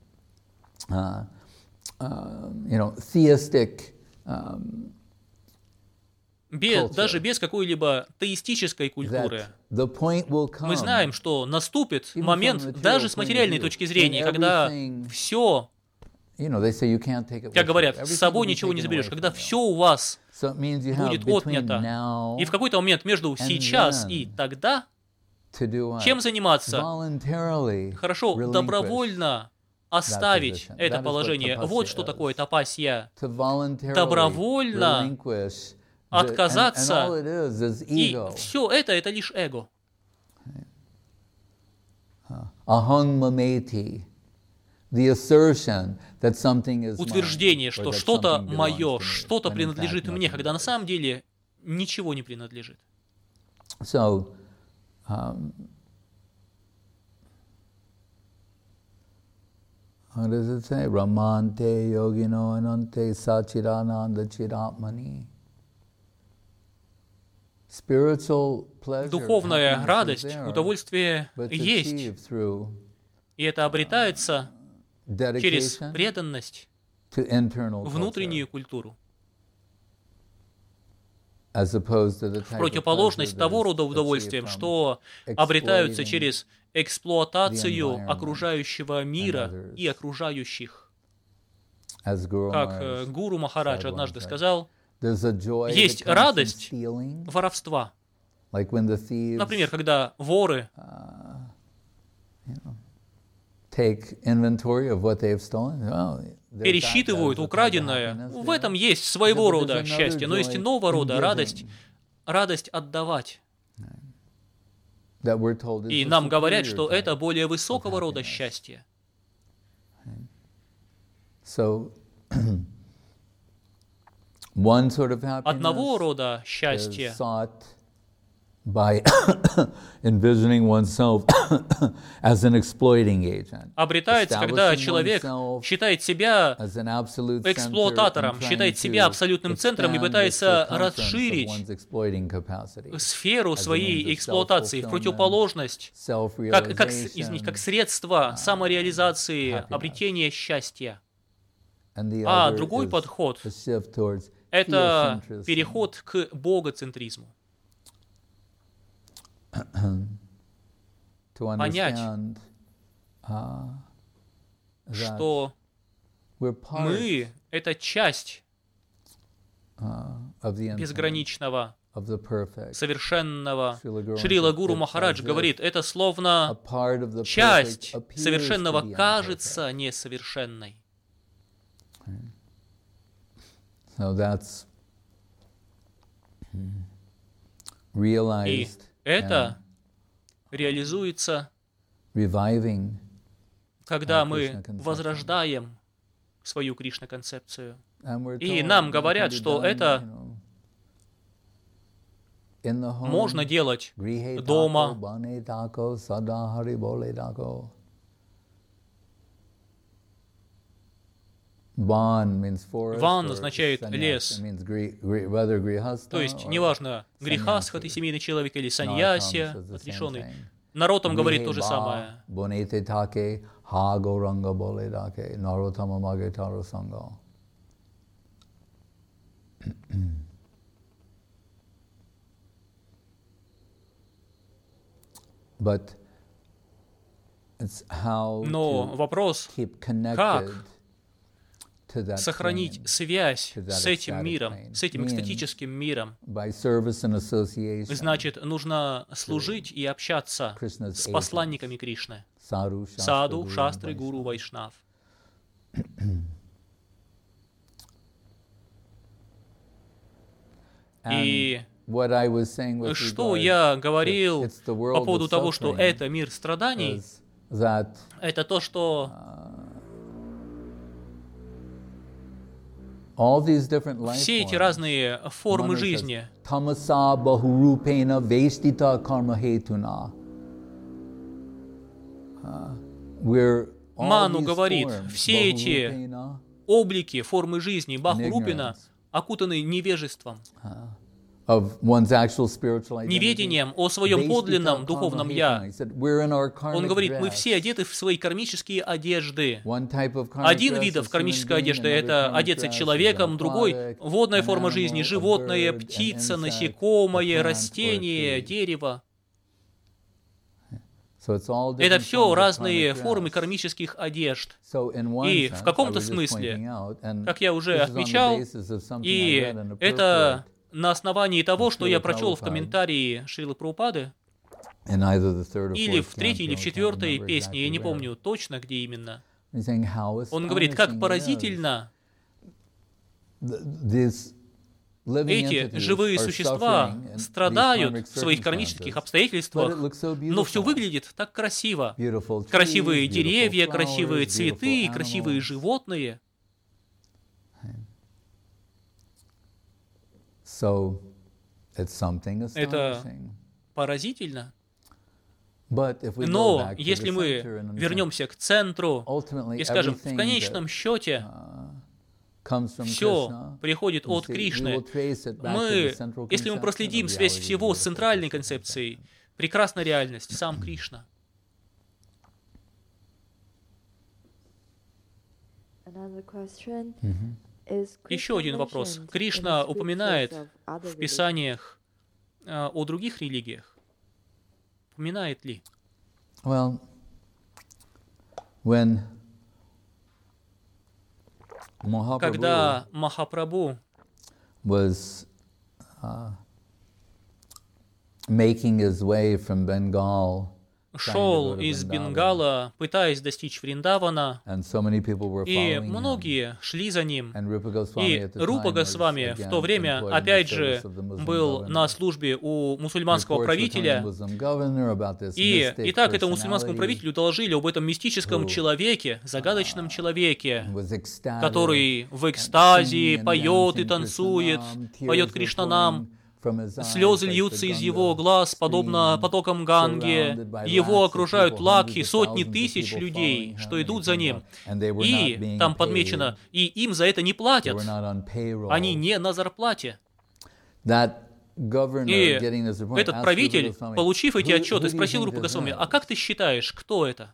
Без, даже без какой-либо теистической культуры. Мы знаем, что наступит момент, даже с материальной точки зрения, когда все, как говорят, с собой ничего не заберешь, когда все у вас будет отнято. И в какой-то момент между сейчас и тогда, чем заниматься? Хорошо, добровольно оставить это положение. Вот что такое тапасья. Добровольно отказаться, и все это, это лишь эго. Утверждение, что что-то мое, что-то принадлежит мне, когда на самом деле ничего не принадлежит. So, um, how does it say? Ramante yogino anante sachidananda chidatmani. Духовная радость, удовольствие есть, и это обретается через преданность, внутреннюю культуру. в противоположность того рода удовольствиям, что обретаются через эксплуатацию окружающего мира и окружающих. Как Гуру Махарадж однажды сказал, есть радость воровства. Например, когда воры пересчитывают украденное, в этом есть своего рода счастье, но есть иного рода радость, радость отдавать. И нам говорят, что это более высокого рода счастье. Одного рода счастье by envisioning oneself as an exploiting agent. Обретается, когда человек считает себя эксплуататором, считает себя абсолютным центром и пытается расширить сферу своей эксплуатации в противоположность, как, как, из них, как средство самореализации, обретения счастья. А другой подход — это переход к богоцентризму. Понять, что мы — это часть безграничного, совершенного. Шрила Гуру Махарадж говорит, это словно часть совершенного кажется несовершенной. И это реализуется, когда мы возрождаем свою Кришна-концепцию. И нам говорят, что это можно делать дома. Ван означает лес. То есть, неважно, грехастха ты семейный человек или саньясия, отрешенный. Народ там говорит то же самое. Но вопрос, как сохранить связь с этим миром, с этим экстатическим миром. Значит, нужно служить и общаться с посланниками Кришны. Саду, шастры, гуру, вайшнав. И что я говорил по поводу того, что это мир страданий, это то, что все эти разные формы жизни, Ману говорит, все эти облики, формы жизни, Бахурупина, окутаны невежеством, неведением о своем подлинном духовном «я». Он говорит, мы все одеты в свои кармические одежды. Один вид кармической одежды — это одеться человеком, другой — водная форма жизни, животное, птица, насекомое, растение, дерево. Это все разные формы кармических одежд. И в каком-то смысле, как я уже отмечал, и это на основании того, что я прочел в комментарии Шрилы Прабхупады, или в третьей, или в четвертой песне, я не помню точно, где именно, он говорит, как поразительно эти живые существа страдают в своих кармических обстоятельствах, но все выглядит так красиво. Красивые деревья, красивые цветы, красивые животные. Это поразительно. Но если мы вернемся к центру и скажем, в конечном счете все приходит от Кришны, мы, если мы проследим связь всего с центральной концепцией, прекрасная реальность, сам Кришна. Another question. Mm-hmm. Еще один вопрос. Кришна упоминает в Писаниях э, о других религиях? Упоминает ли? Well, when Когда Махапрабху was uh, making his way from Bengal, шел из Бенгала, пытаясь достичь Вриндавана, и многие шли за ним. И Рупа Госвами в то время, опять же, был на службе у мусульманского правителя, и, и так этому мусульманскому правителю доложили об этом мистическом человеке, загадочном человеке, который в экстазе поет и танцует, поет Кришнанам. Слезы льются из его глаз, подобно потокам Ганги. Его окружают лакхи, сотни тысяч людей, что идут за ним. И там подмечено, и им за это не платят. Они не на зарплате. И этот правитель, получив эти отчеты, спросил Рупа Госвами: а как ты считаешь, кто это?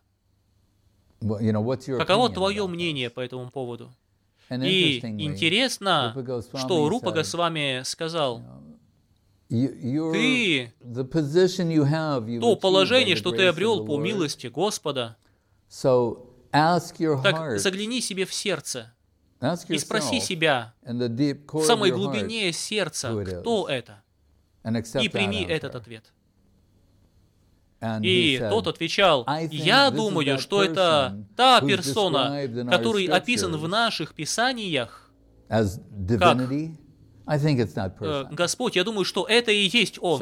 Каково твое мнение по этому поводу? И интересно, что Рупа Госвами сказал: ты, то положение, что ты обрел по милости Господа, так загляни себе в сердце и спроси себя в самой глубине сердца, кто это, и прими этот ответ. И тот отвечал: я думаю, что это та персона, который описан в наших писаниях как Господь. Я думаю, что это и есть Он.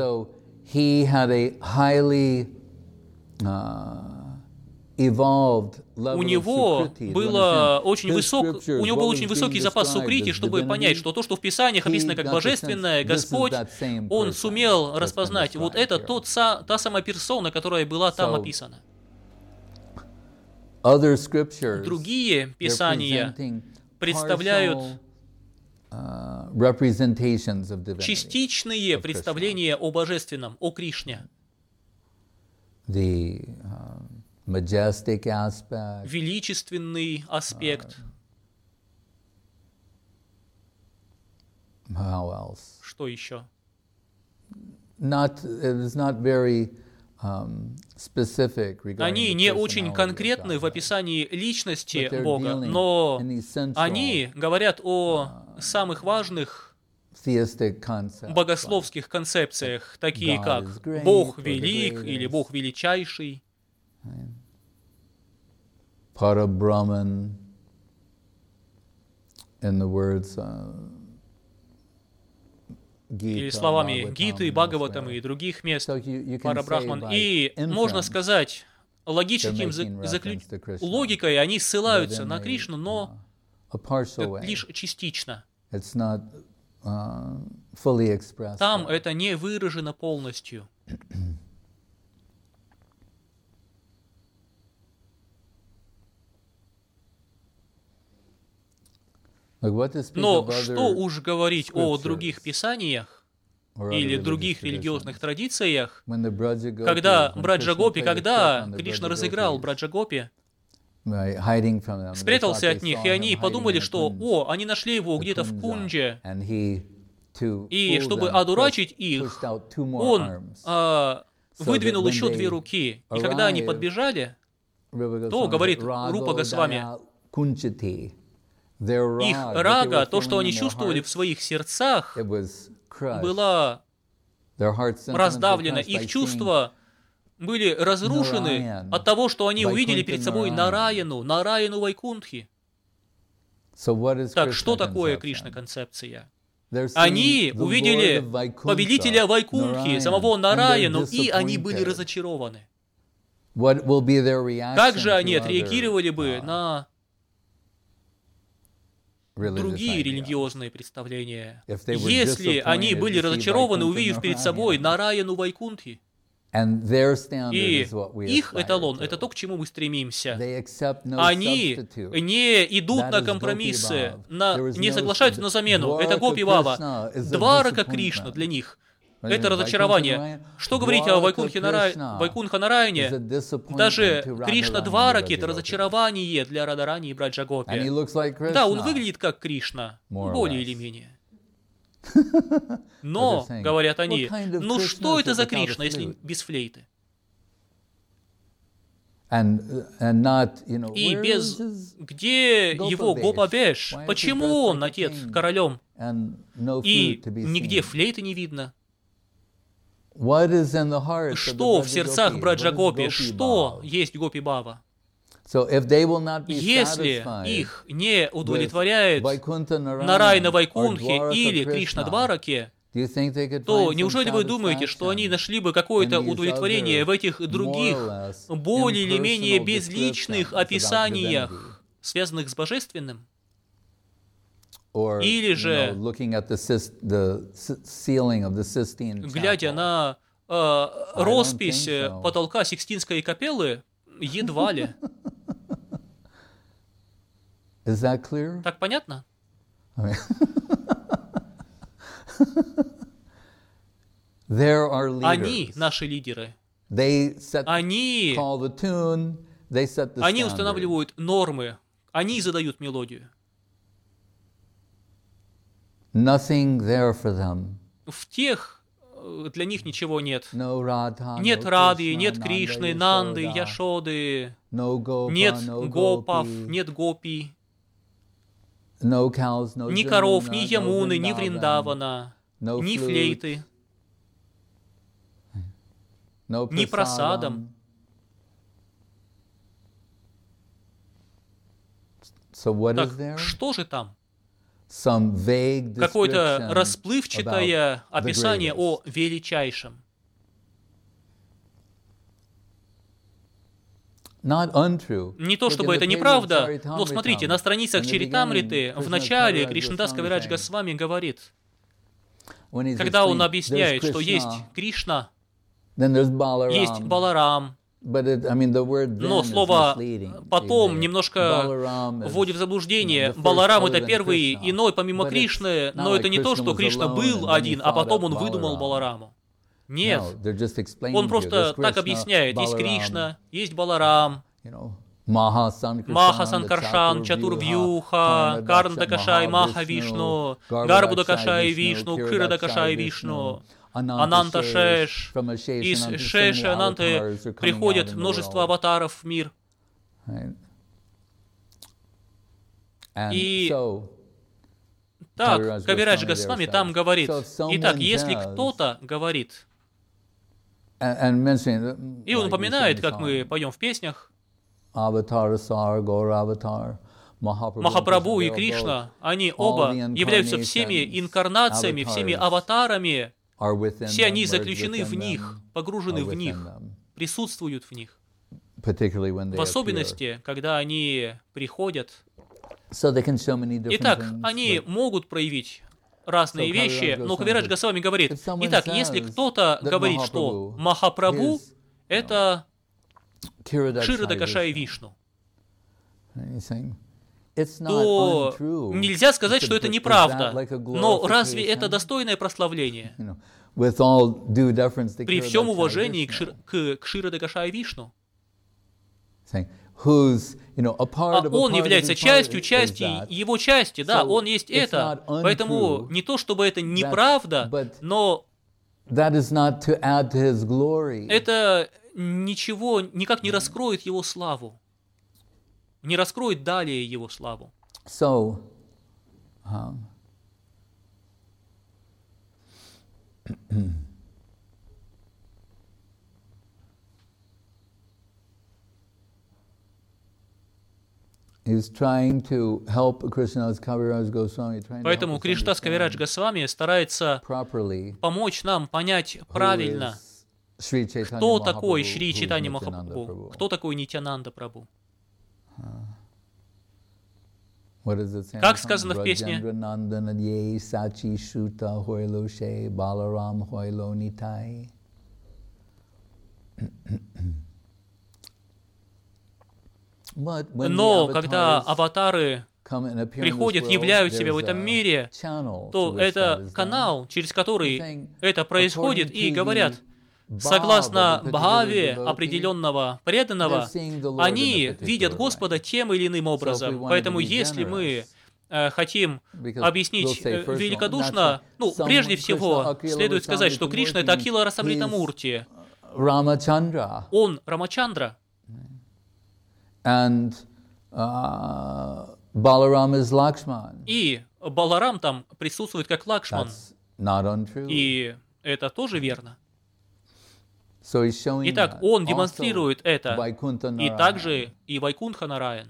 У него было очень высок, у него был очень высокий запас сукрити, чтобы понять, что то, что в Писаниях описано как божественное, Господь, он сумел распознать, вот это тот, та самая персона, которая была там описана. Другие Писания представляют частичные представления о Божественном, о Кришне. Величественный аспект. Что еще? Они не очень конкретны в описании личности Бога, но они говорят о самых важных богословских концепциях, такие как Бог велик или Бог величайший. Парабраман, in the words, uh, или словами Гиты, Бхагаватам и других мест, Парабрахман. И можно сказать, логическим заклю... логикой они ссылаются на Кришну, но лишь частично. Там это не выражено полностью. Но что уж говорить о других писаниях или других религиозных традициях, когда Браджа-гопи, когда Кришна разыграл Браджа-гопи, спрятался от них, и они подумали, что, о, они нашли его где-то в Кундже, и чтобы одурачить их, он а, выдвинул еще две руки, и когда они подбежали, то, говорит Рупа Госвами, их рага, то, что они чувствовали в своих сердцах, было раздавлено. Их чувства были разрушены от того, что они увидели перед собой Нараяну, Нараяну Вайкунтхи. Так что такое Кришна-концепция? Они увидели повелителя Вайкунтхи, самого Нараяну, и они были разочарованы. Как же они отреагировали бы на другие религиозные представления, если они были разочарованы, увидев перед собой Нараяну Вайкунтхи? И их эталон — это то, к чему мы стремимся. Они не идут на компромиссы, на, не соглашаются на замену. Это Гопи Вава. Дварака Кришна для них это разочарование. Что говорить о Вайкунхе Нарай... Вайкунха Нараяне? Даже Кришна Двараки — это разочарование для Радарани и Браджа Гопи. Да, он выглядит как Кришна, более или менее. Но, говорят они, ну что это за Кришна, если без флейты? И без... Где его Гопабеш? Почему он одет королем? И нигде флейты не видно. Что в сердцах Браджа Гопи? Что есть Гопи Бава? Если их не удовлетворяет Нараяна Вайкунхе или Кришна Двараке, то неужели вы думаете, что они нашли бы какое-то удовлетворение в этих других, более или менее безличных описаниях, связанных с Божественным? Или же, глядя на э, роспись потолка Сикстинской капеллы, едва ли. Так понятно? Они, наши лидеры, они, они устанавливают нормы, они задают мелодию. В тех для них ничего нет. Нет Рады, нет Кришны, Нанды, Яшоды, нет Гопав, нет Гопи, ни коров, ни Ямуны, ни Вриндавана, ни флейты, ни просадом. Так что же там? Какое-то расплывчатое описание о величайшем. Не то чтобы это неправда, но смотрите, на страницах Чаритамриты в начале Кришнадас Кавирадж Госвами говорит, когда он объясняет, что есть Кришна, есть Баларам, но слово «потом» немножко вводит в заблуждение. Баларам — это первый, иной помимо Кришны, но это не то, что Кришна был один, а потом он выдумал Балараму. Нет, он просто так объясняет. Есть Кришна, есть Баларам, Маха Санкаршан, Чатурвьюха, Карна Дакашай, Маха Вишну, Гарбу Дакашай Вишну, Кшира Дакашай Вишну, Ананта Шеш. Из Шеши Ананты приходит множество аватаров в мир. И так, Кавирадж Госвами там говорит. Итак, если кто-то говорит, и он упоминает, как мы поем в песнях, Махапрабху и Кришна, они оба являются всеми инкарнациями, всеми аватарами. Все они заключены в них, погружены в них, присутствуют в них. В особенности, когда они приходят. Итак, они могут проявить разные вещи, но Кавирадж Госвами говорит, итак, если кто-то говорит, что Махапрабху — это Кшира Дакашай Вишну, то нельзя сказать, что это неправда. Но разве это достойное прославление? При всем уважении к, Шир, к Кшира Дакашай Вишну. А он является частью части его части, да, он есть это. Поэтому не то, чтобы это неправда, но это ничего, никак не раскроет его славу. Не раскроет далее его славу. So, um, Поэтому Кришнадас Кавирадж Госвами старается помочь нам понять правильно, кто такой Шри Чайтанья Махапрабху, кто такой Нитьянанда Прабху. Как сказано в песне? Но когда аватары приходят, являют себя в этом мире, то это канал, через который это происходит, и говорят, согласно бхаве определенного преданного, они видят Господа тем или иным образом. Поэтому если мы э, хотим объяснить э, великодушно, ну, прежде всего, следует сказать, что Кришна — это Акила Расамритамурти. Он Рамачандра. And, uh, Balaram is Lakshman. И Баларам там присутствует как Лакшман. И это тоже верно. So Итак, он демонстрирует это, и также и Вайкунтха Нараян.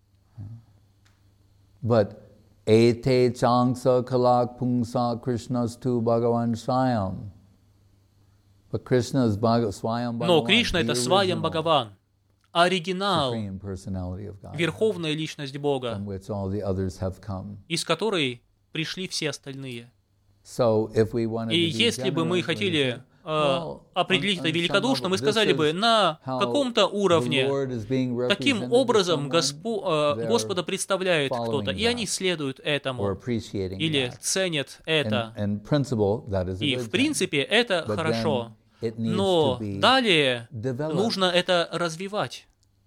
But ete changsa kalak pungsa Krishnastu Bhagavan Swayam. But Krishna is Swayam Bhagavan. Но Кришна — это Сваям Бхагаван, оригинал, верховная личность Бога, из которой пришли все остальные. И если бы мы хотели э, определить это великодушно, мы сказали бы, на каком-то уровне, таким образом Госпо, э, Господа представляет кто-то, и они следуют этому, или ценят это. И в принципе это хорошо. Но далее нужно это развивать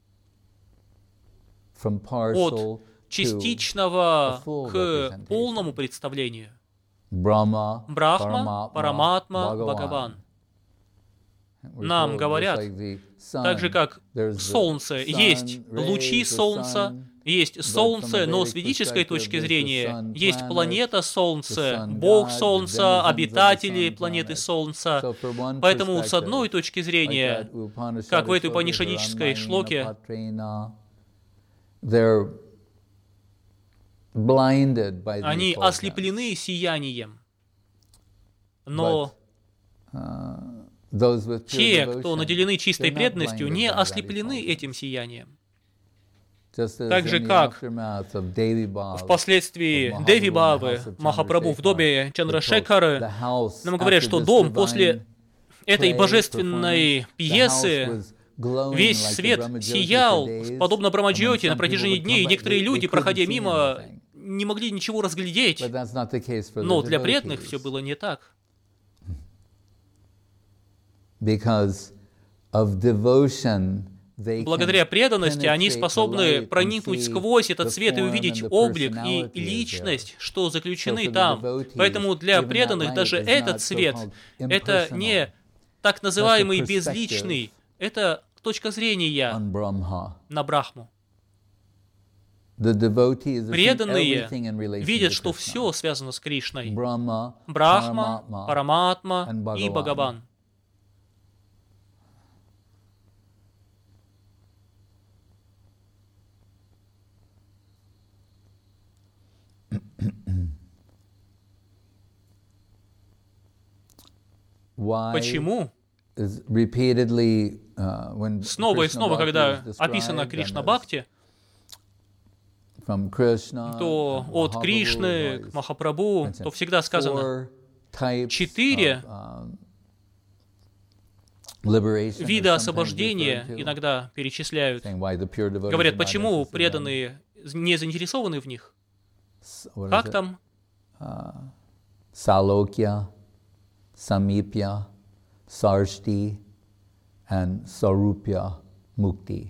от частичного к полному представлению. Брахма, Параматма, Бхагаван. Нам говорят, так же как Солнце, есть лучи Солнца, есть Солнце, но с ведической точки зрения есть планета Солнце, Бог Солнца, обитатели планеты Солнца. Поэтому с одной точки зрения, как в этой упанишадической шлоке, они ослеплены сиянием. Но те, кто наделены чистой преданностью, не ослеплены этим сиянием. Так же, как впоследствии Деви Бавы, Махапрабху в доме Чандрашекхары, нам говорят, что дом после этой божественной пьесы, весь свет сиял, подобно Брамаджьоти, на протяжении дней, и некоторые люди, проходя мимо, не могли ничего разглядеть. Но для преданных все было не так. Благодаря преданности они способны проникнуть сквозь этот свет и увидеть облик и личность, что заключены там. Поэтому для преданных даже этот свет — это не так называемый безличный, это точка зрения на Брахму. Преданные видят, что все связано с Кришной. Брахма, Параматма и Бхагаван. Почему? Снова и снова, когда описано Кришна Бхакти, то от Кришны к Махапрабху, то всегда сказано четыре вида освобождения, иногда перечисляют. Говорят, почему преданные не заинтересованы в них? Как там? Салокья, Самипья, Саршти and Sarupya Mukti.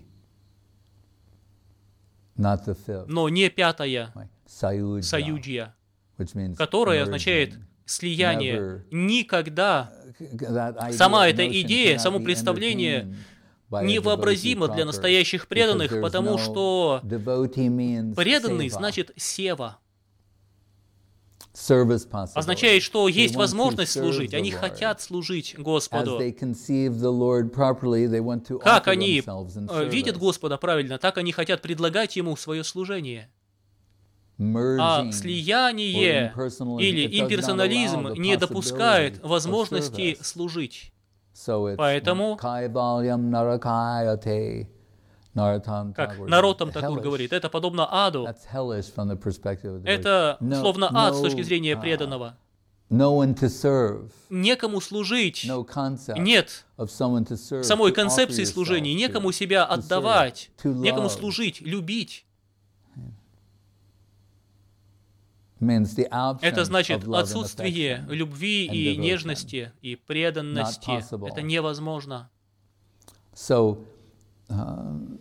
Но не пятая, Саюджья, которая означает слияние. Никогда сама эта идея, само представление невообразимо для настоящих преданных, потому что преданный значит сева. Означает, что есть возможность служить, они хотят служить Господу. Как они видят Господа правильно, так они хотят предлагать Ему свое служение. А слияние или имперсонализм не допускает возможности служить. Поэтому, как Нароттам Такур говорит, это подобно аду. Это словно ад с точки зрения преданного. Некому служить. Нет самой концепции служения. Некому себя отдавать. Некому служить, любить. Это значит отсутствие любви и нежности, и преданности. Это невозможно. So, uh,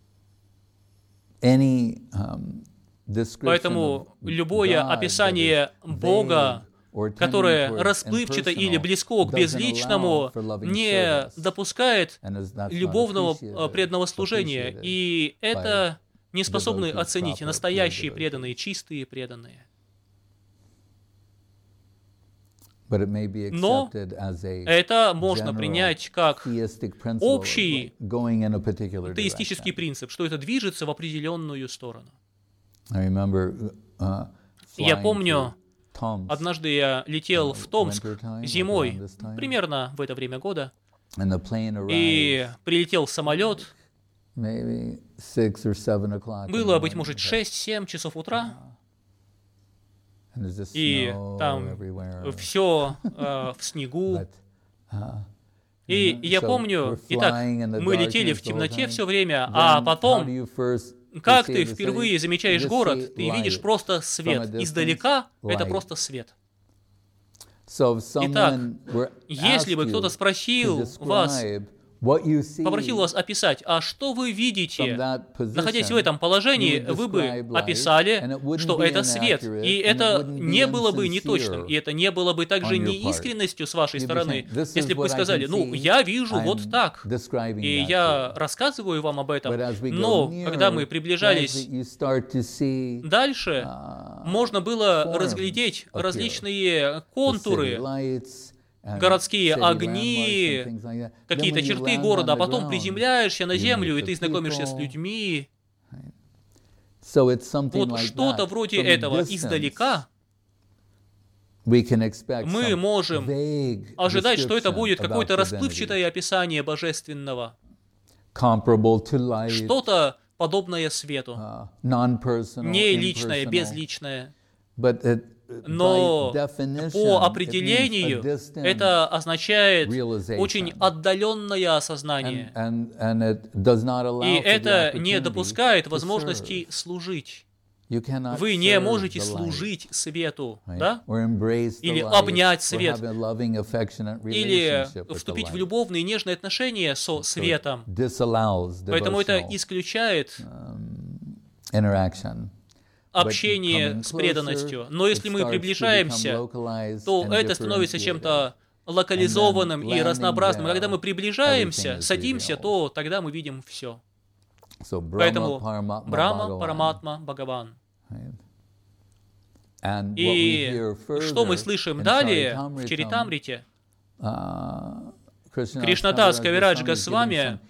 any, um, Поэтому любое описание Бога, которое расплывчато или близко к безличному, не допускает любовного преданного служения. И это не способны оценить настоящие преданные, чистые преданные. Но это можно принять как общий теистический принцип, что это движется в определенную сторону. Я помню, однажды я летел в Томск зимой, примерно в это время года, и прилетел самолет. Было, быть может, шесть-семь часов утра, и там все э, в снегу. И я помню, итак, мы летели в темноте все время, а потом, как ты впервые замечаешь город, ты видишь просто свет. Издалека это просто свет. Итак, если бы кто-то спросил вас, попросил вас описать, а что вы видите, находясь в этом положении, вы бы описали, что это свет, и это не было бы неточным, и это не было бы также неискренностью с вашей стороны, если бы вы сказали, ну, я вижу вот так, и я рассказываю вам об этом, но когда мы приближались дальше, можно было разглядеть различные контуры, городские огни, какие-то черты города, а потом приземляешься на землю, и ты знакомишься с людьми. Вот что-то вроде этого издалека мы можем ожидать, что это будет какое-то расплывчатое описание божественного, что-то подобное свету, не личное, безличное. Но по определению это означает очень отдаленное осознание. И это не допускает возможности служить. Вы не можете служить свету, да? Или обнять свет, или вступить в любовные нежные отношения со светом. Поэтому это исключает общение с преданностью. Но если мы приближаемся, то это становится чем-то локализованным и разнообразным. Когда мы приближаемся, садимся, то тогда мы видим все. Поэтому Брахма, Параматма, Бхагаван. И что мы слышим далее в Чаритамрите? Кришнадас Кавирадж Госвами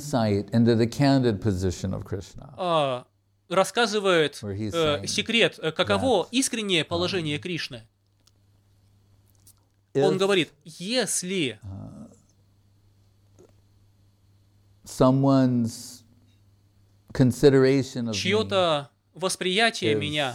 рассказывает э, секрет, каково искреннее положение Кришны. Он говорит, если чье-то восприятие меня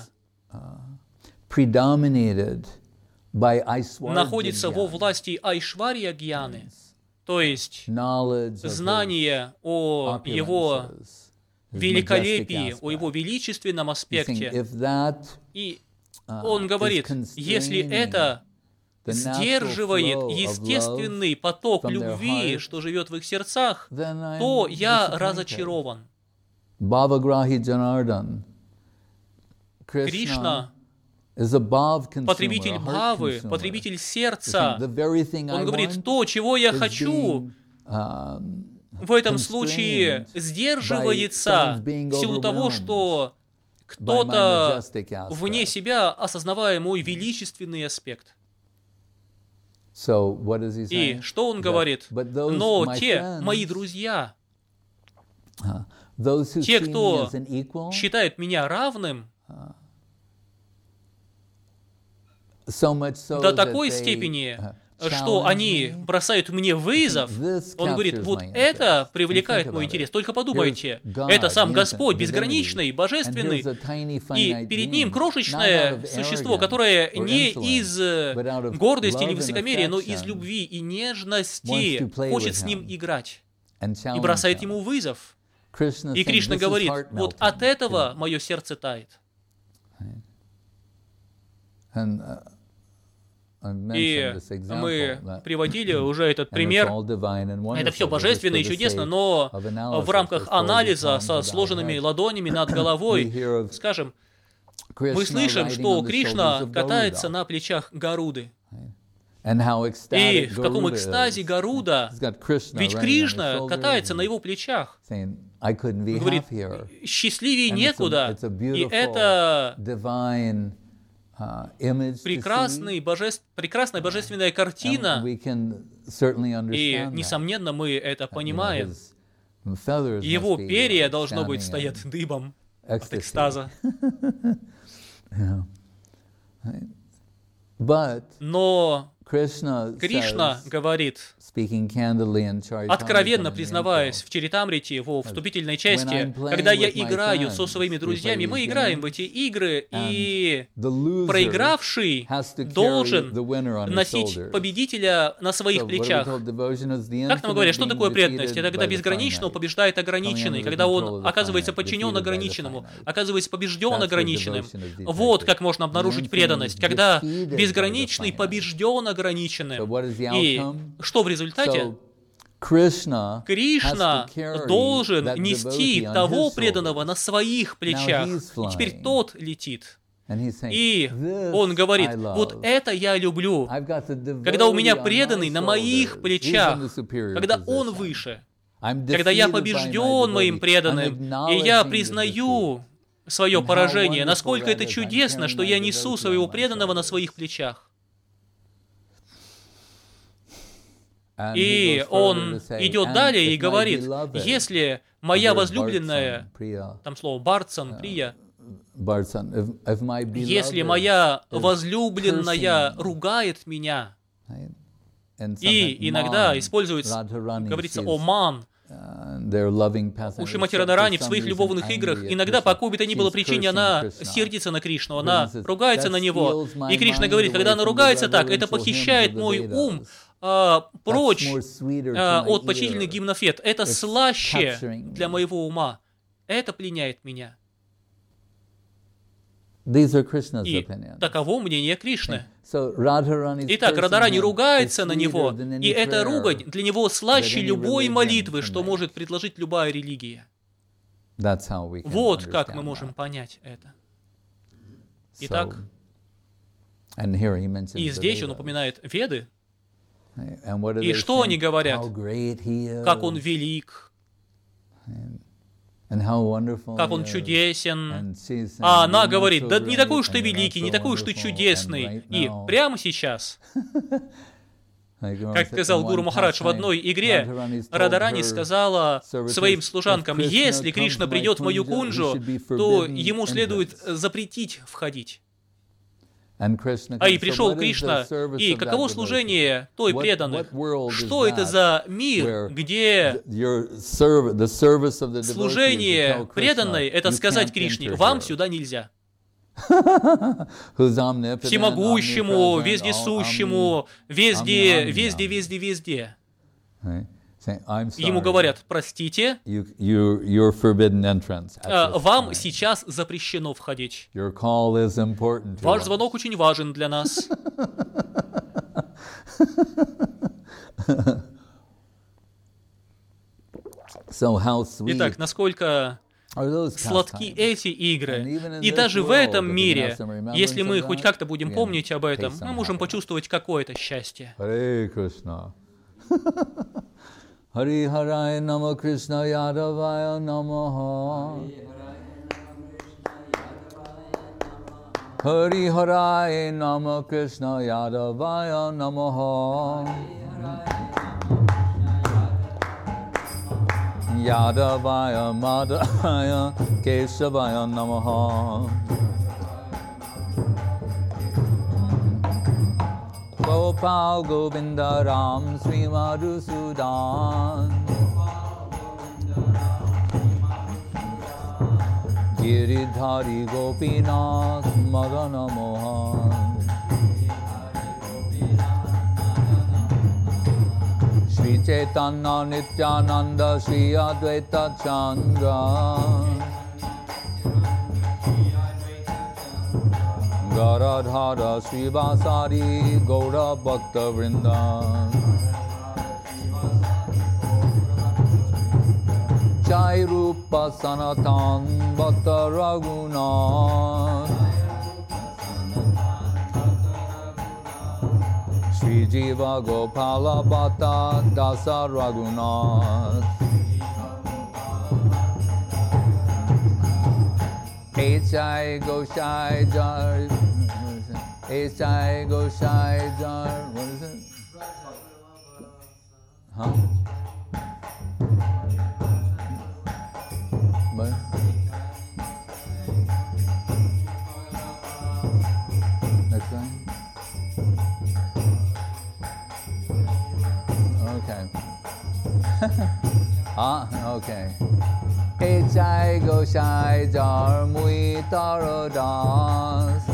находится во власти Айшварья Гьяны, то есть знание о его великолепии, о его величественном аспекте. И он говорит, если это сдерживает естественный поток любви, что живет в их сердцах, то я разочарован. Кришна, потребитель бхавы, потребитель сердца, он говорит, то, чего я хочу, в этом случае сдерживается в силу того, что кто-то вне себя осознавая мой величественный аспект. И что он говорит? Но те, мои друзья, те, кто считает меня равным, до такой степени, что они бросают мне вызов, он говорит, вот это привлекает мой интерес. Только подумайте, это сам Господь, безграничный, божественный, и перед Ним крошечное существо, которое не из гордости или высокомерия, но из любви и нежности хочет с Ним играть и бросает Ему вызов. И Кришна говорит, вот от этого мое сердце тает. И мы приводили уже этот пример. Это все божественно и чудесно, но в рамках анализа со сложенными ладонями над головой, скажем, мы слышим, что Кришна катается на плечах Гаруды. И в каком экстазе Гаруда, ведь Кришна катается на его плечах. Говорит, счастливее некуда. И это прекрасный, божеств... прекрасная божественная картина. И, несомненно, мы это понимаем. Его перья, должно быть, стоят дыбом от экстаза. Но Кришна говорит, откровенно признаваясь в Чаритамрите, во вступительной части, когда я играю со своими друзьями, мы играем в эти игры, и проигравший должен носить победителя на своих плечах. Как нам говорят, что такое преданность? Это когда безграничного побеждает ограниченный, когда он оказывается подчинен ограниченному, оказывается побежден ограниченным. Вот как можно обнаружить преданность, когда безграничный побежден ограниченным. И что в результате? Кришна должен нести того преданного на своих плечах. И теперь тот летит. И он говорит, вот это я люблю, когда у меня преданный на моих плечах, когда он выше, когда я побежден моим преданным, и я признаю свое поражение, насколько это чудесно, что я несу своего преданного на своих плечах. И он идет далее и говорит, если моя возлюбленная, там слово «барцан», «прия», если моя возлюбленная ругает меня, и иногда используется, говорится, «оман», у Шримати Радхарани в своих любовных играх иногда по какой бы то ни было причине она сердится на Кришну, она ругается на него. И Кришна говорит, когда она ругается так, это похищает мой ум а, прочь а, от почтительных гимнов Вед. Это слаще для моего ума. Это пленяет меня. И таково мнение Кришны. Итак, Радхарани ругается на него, и эта ругань для него слаще любой молитвы, что может предложить любая религия. Вот как мы можем понять это. Итак, и здесь он упоминает Веды, и что они говорят? Как он велик, как он чудесен. А она говорит, да не такой уж ты великий, не такой уж ты чудесный. И прямо сейчас, как сказал Гуру Махарадж в одной игре, Радхарани сказала своим служанкам, если Кришна придет в мою кунджу, то ему следует запретить входить. А и пришел Кришна, и каково служение той преданных? Что это за мир, где служение преданной — это сказать Кришне, вам сюда нельзя. Всемогущему, вездесущему, везде, везде, везде, везде. Ему говорят, простите, вам сейчас запрещено входить. Ваш звонок очень важен для нас. Итак, насколько сладки эти игры. И даже в этом мире, если мы хоть как-то будем помнить об этом, мы можем почувствовать какое-то счастье. Хари Харай Нама Кришна Ядавая Намаха. Хари Харай Нама Кришна Ядавая Намаха. Ядавая Madhavaya Keshavaya Namaha. Gopal Govinda Ram Sri Madhusudan. Giridhari Gopinath Madana Mohan. Shri Chaitanya Nityananda Shri Advaita Chandra. Garadhara Srivasari Gaura Bhakta Vrinda Jai Rupa Sanatan Bhakta Raghunath Sri Jiva Gopala Bhatta Dasa Raghunath H.I. Goshai Jar H.I. Goshai Jar What is it? Huh? But next one. Okay. Ah, okay. H.I. Goshai Jar Mui Taro Das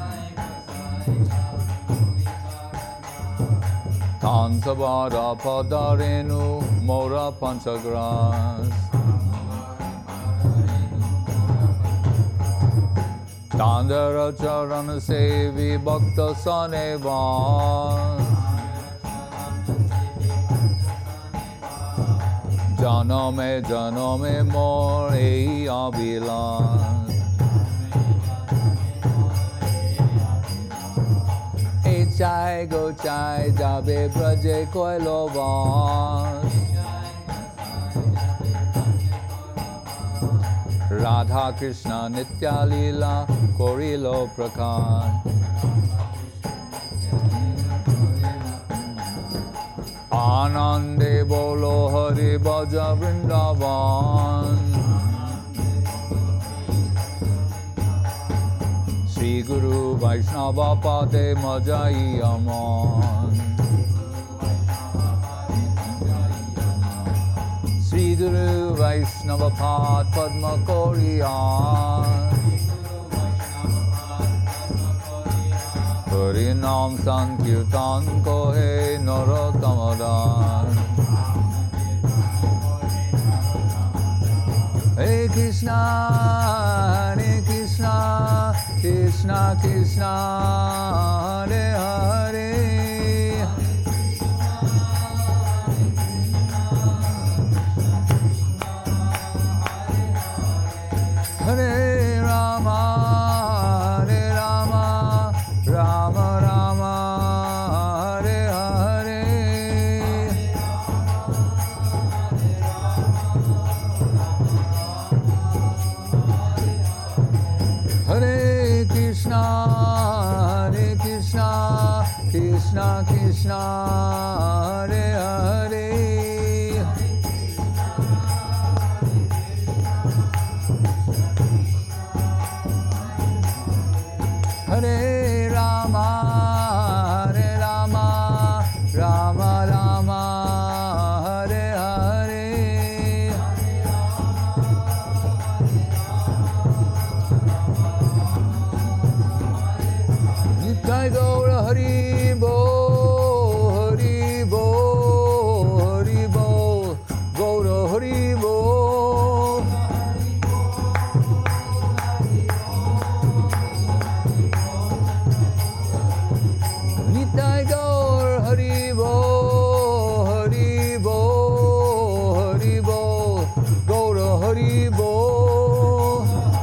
Tansavara Padarenu Mora Panchagras Dandara Charana Sevi Bhakta Saneva Janame Janame Mor Ei Abhilash H.I. Gochai Jabe Braje Koilovas Radha Krishna Nitya Lila Korilo Prakan Anande Bolo Hari Bhaja Vrindavan Sri Guru Vaishnava Pade Majai Aman Sri Guru Vaishnava Pad Padma Koriyan Harinam Sankirtan Kohe Narottamadan Hare Krishna, Hare Krishna, Krishna Krishna, Hare Hare Hare Rama, Hare Rama, Rama Rama, Hare Hare Hare Krishna, Hare Krishna, Krishna Krishna, Hare Hare Hare Rama, Hare Rama, Rama Rama, Hare Hare Nitai Gaura Hari Bo, Hari Bo, Hari Bo, Gaura Hari Bo Nitai Gaur Hari Bo, Hari Bo, Hari Bo, Gaura Hari Bo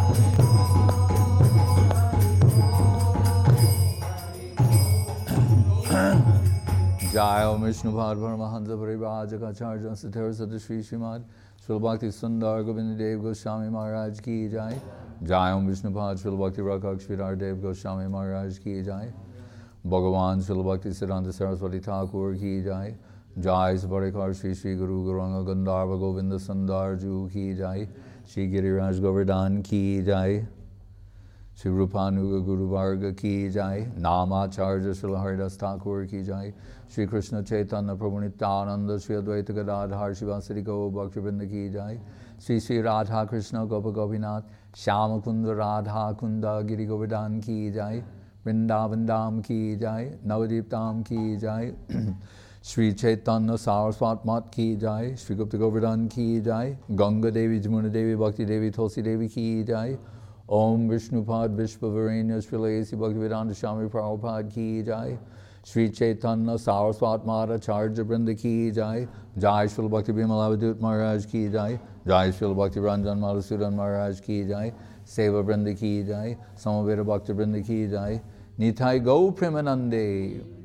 Jai Om Vishnu Bhad Paramahansa Parivajaka Sathar Sata Shri Srimad Srila Bhakti Sundar Govinda Dev Goswami Maharaj Ki Jai Jai Om Vishnu Bhad Srila Bhakti Rakshak Sridhar Dev Goswami Maharaj Ki Jai Bhagavan Srila Bhakti Siddhanta Saraswati Thakur Ki Jai Jai Sabarikar Shri Shri Guru Gauranga Gandharva Govinda Sundar Ju Ki Jai Shri Giriraj Govardhan Ki Jai Shri Rupanuga Guru Varga Ki Jai Namacharya Srila Haridas Thakur Ki Jai Shri Krishna Chaitanya Prabhu Nityananda Shri Advaita Gadadhar Shivasari Go Bhaktivinoda Ki Jai Shri Shri Radha Krishna Gopa Gopinath Shyama Kunda Radha Kunda Giri Govardhan Ki Jai Vrindavan Dham Ki Jai Navadip Dham Ki Jai Shri Chaitanya Saraswat Mat Ki Jai Shri Gupta Govardhan Ki Jai Ganga Devi Jamuna Devi Bhakti Devi Tulsi Devi Ki Jai Om Vishnupad Vishwavarenya Srilesi Bhaktivedanta Swami Prabhupada ki jai. Sri Chaitanya Saraswat Madhacharya Vrinda ki jai. Jai Srila Bhakti Bimalavadut Maharaj ki jai. Jai Srila Bhakti Ranjan Madhusudan Maharaj ki jai. Seva Vrinda ki jai. Samaveta Bhakti Vrinda ki jai. Nitai Go Premanande.